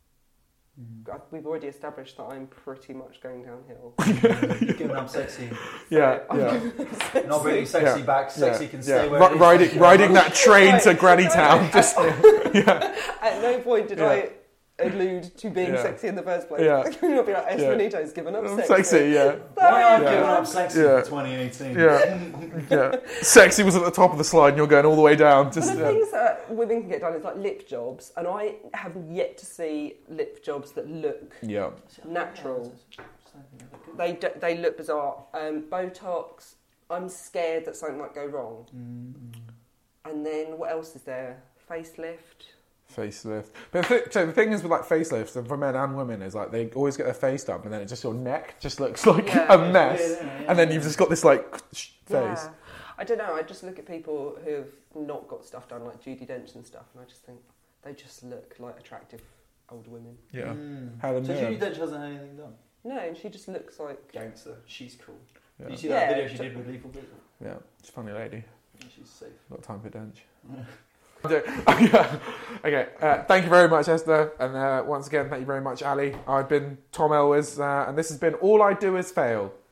Speaker 2: Mm.
Speaker 3: I- We've already established that I'm pretty much going downhill.
Speaker 2: Giving up sexy.
Speaker 1: Yeah,
Speaker 3: I'm
Speaker 1: yeah.
Speaker 2: Not bringing sexy
Speaker 1: Yeah.
Speaker 2: back. Sexy
Speaker 1: yeah,
Speaker 2: can stay
Speaker 1: yeah.
Speaker 2: where
Speaker 1: Ri-
Speaker 2: it is.
Speaker 1: riding
Speaker 2: Thank you very
Speaker 1: riding
Speaker 2: much.
Speaker 1: that train
Speaker 3: Right.
Speaker 1: to Granny Town. Just yeah,
Speaker 3: At no point did
Speaker 1: Yeah.
Speaker 3: I allude to being
Speaker 1: Yeah.
Speaker 3: sexy in the first place.
Speaker 1: Yeah.
Speaker 3: I'll be like,
Speaker 1: Yeah.
Speaker 3: Esmanito's given up sexy.
Speaker 1: sexy. Yeah,
Speaker 2: Why aren't
Speaker 3: Sorry,
Speaker 2: giving
Speaker 1: Yeah.
Speaker 2: up sexy
Speaker 1: Yeah.
Speaker 2: for twenty eighteen?
Speaker 1: yeah, yeah. Sexy was at the top of the slide, and you're going all the way down.
Speaker 3: But
Speaker 1: Just
Speaker 3: the
Speaker 1: yeah.
Speaker 3: things that women can get done is like lip jobs, and I have yet to see lip jobs that look
Speaker 1: yeah.
Speaker 3: natural. They do, they look bizarre. Um, Botox. I'm scared that something might go wrong.
Speaker 2: Mm.
Speaker 3: And then what else is there? Facelift.
Speaker 1: Facelift. But the, th- so the thing is with like facelifts, and for men and women, is like they always get their face done, and then it just your neck just looks like
Speaker 3: Yeah.
Speaker 1: a mess,
Speaker 2: Yeah, yeah, yeah.
Speaker 1: and then you've just got this like sh- face.
Speaker 3: Yeah. I don't know. I just look at people who have not got stuff done, like Judi Dench and stuff, and I just think they just look like attractive older women.
Speaker 1: Yeah.
Speaker 2: Mm.
Speaker 1: Helen
Speaker 2: So
Speaker 1: Mirren.
Speaker 2: Judi Dench hasn't had anything done.
Speaker 3: No, and she just looks like.
Speaker 2: Gangster. She's cool.
Speaker 1: Yeah.
Speaker 2: Did you see
Speaker 3: Yeah.
Speaker 2: that video she did with Lethal People?
Speaker 1: Yeah, she's a funny lady.
Speaker 2: Yeah, she's safe.
Speaker 1: Not time for Dench. Okay, uh, thank you very much, Esther, and uh, once again, thank you very much, Ali. I've been Tom Elwes, uh, and this has been All I Do Is Fail.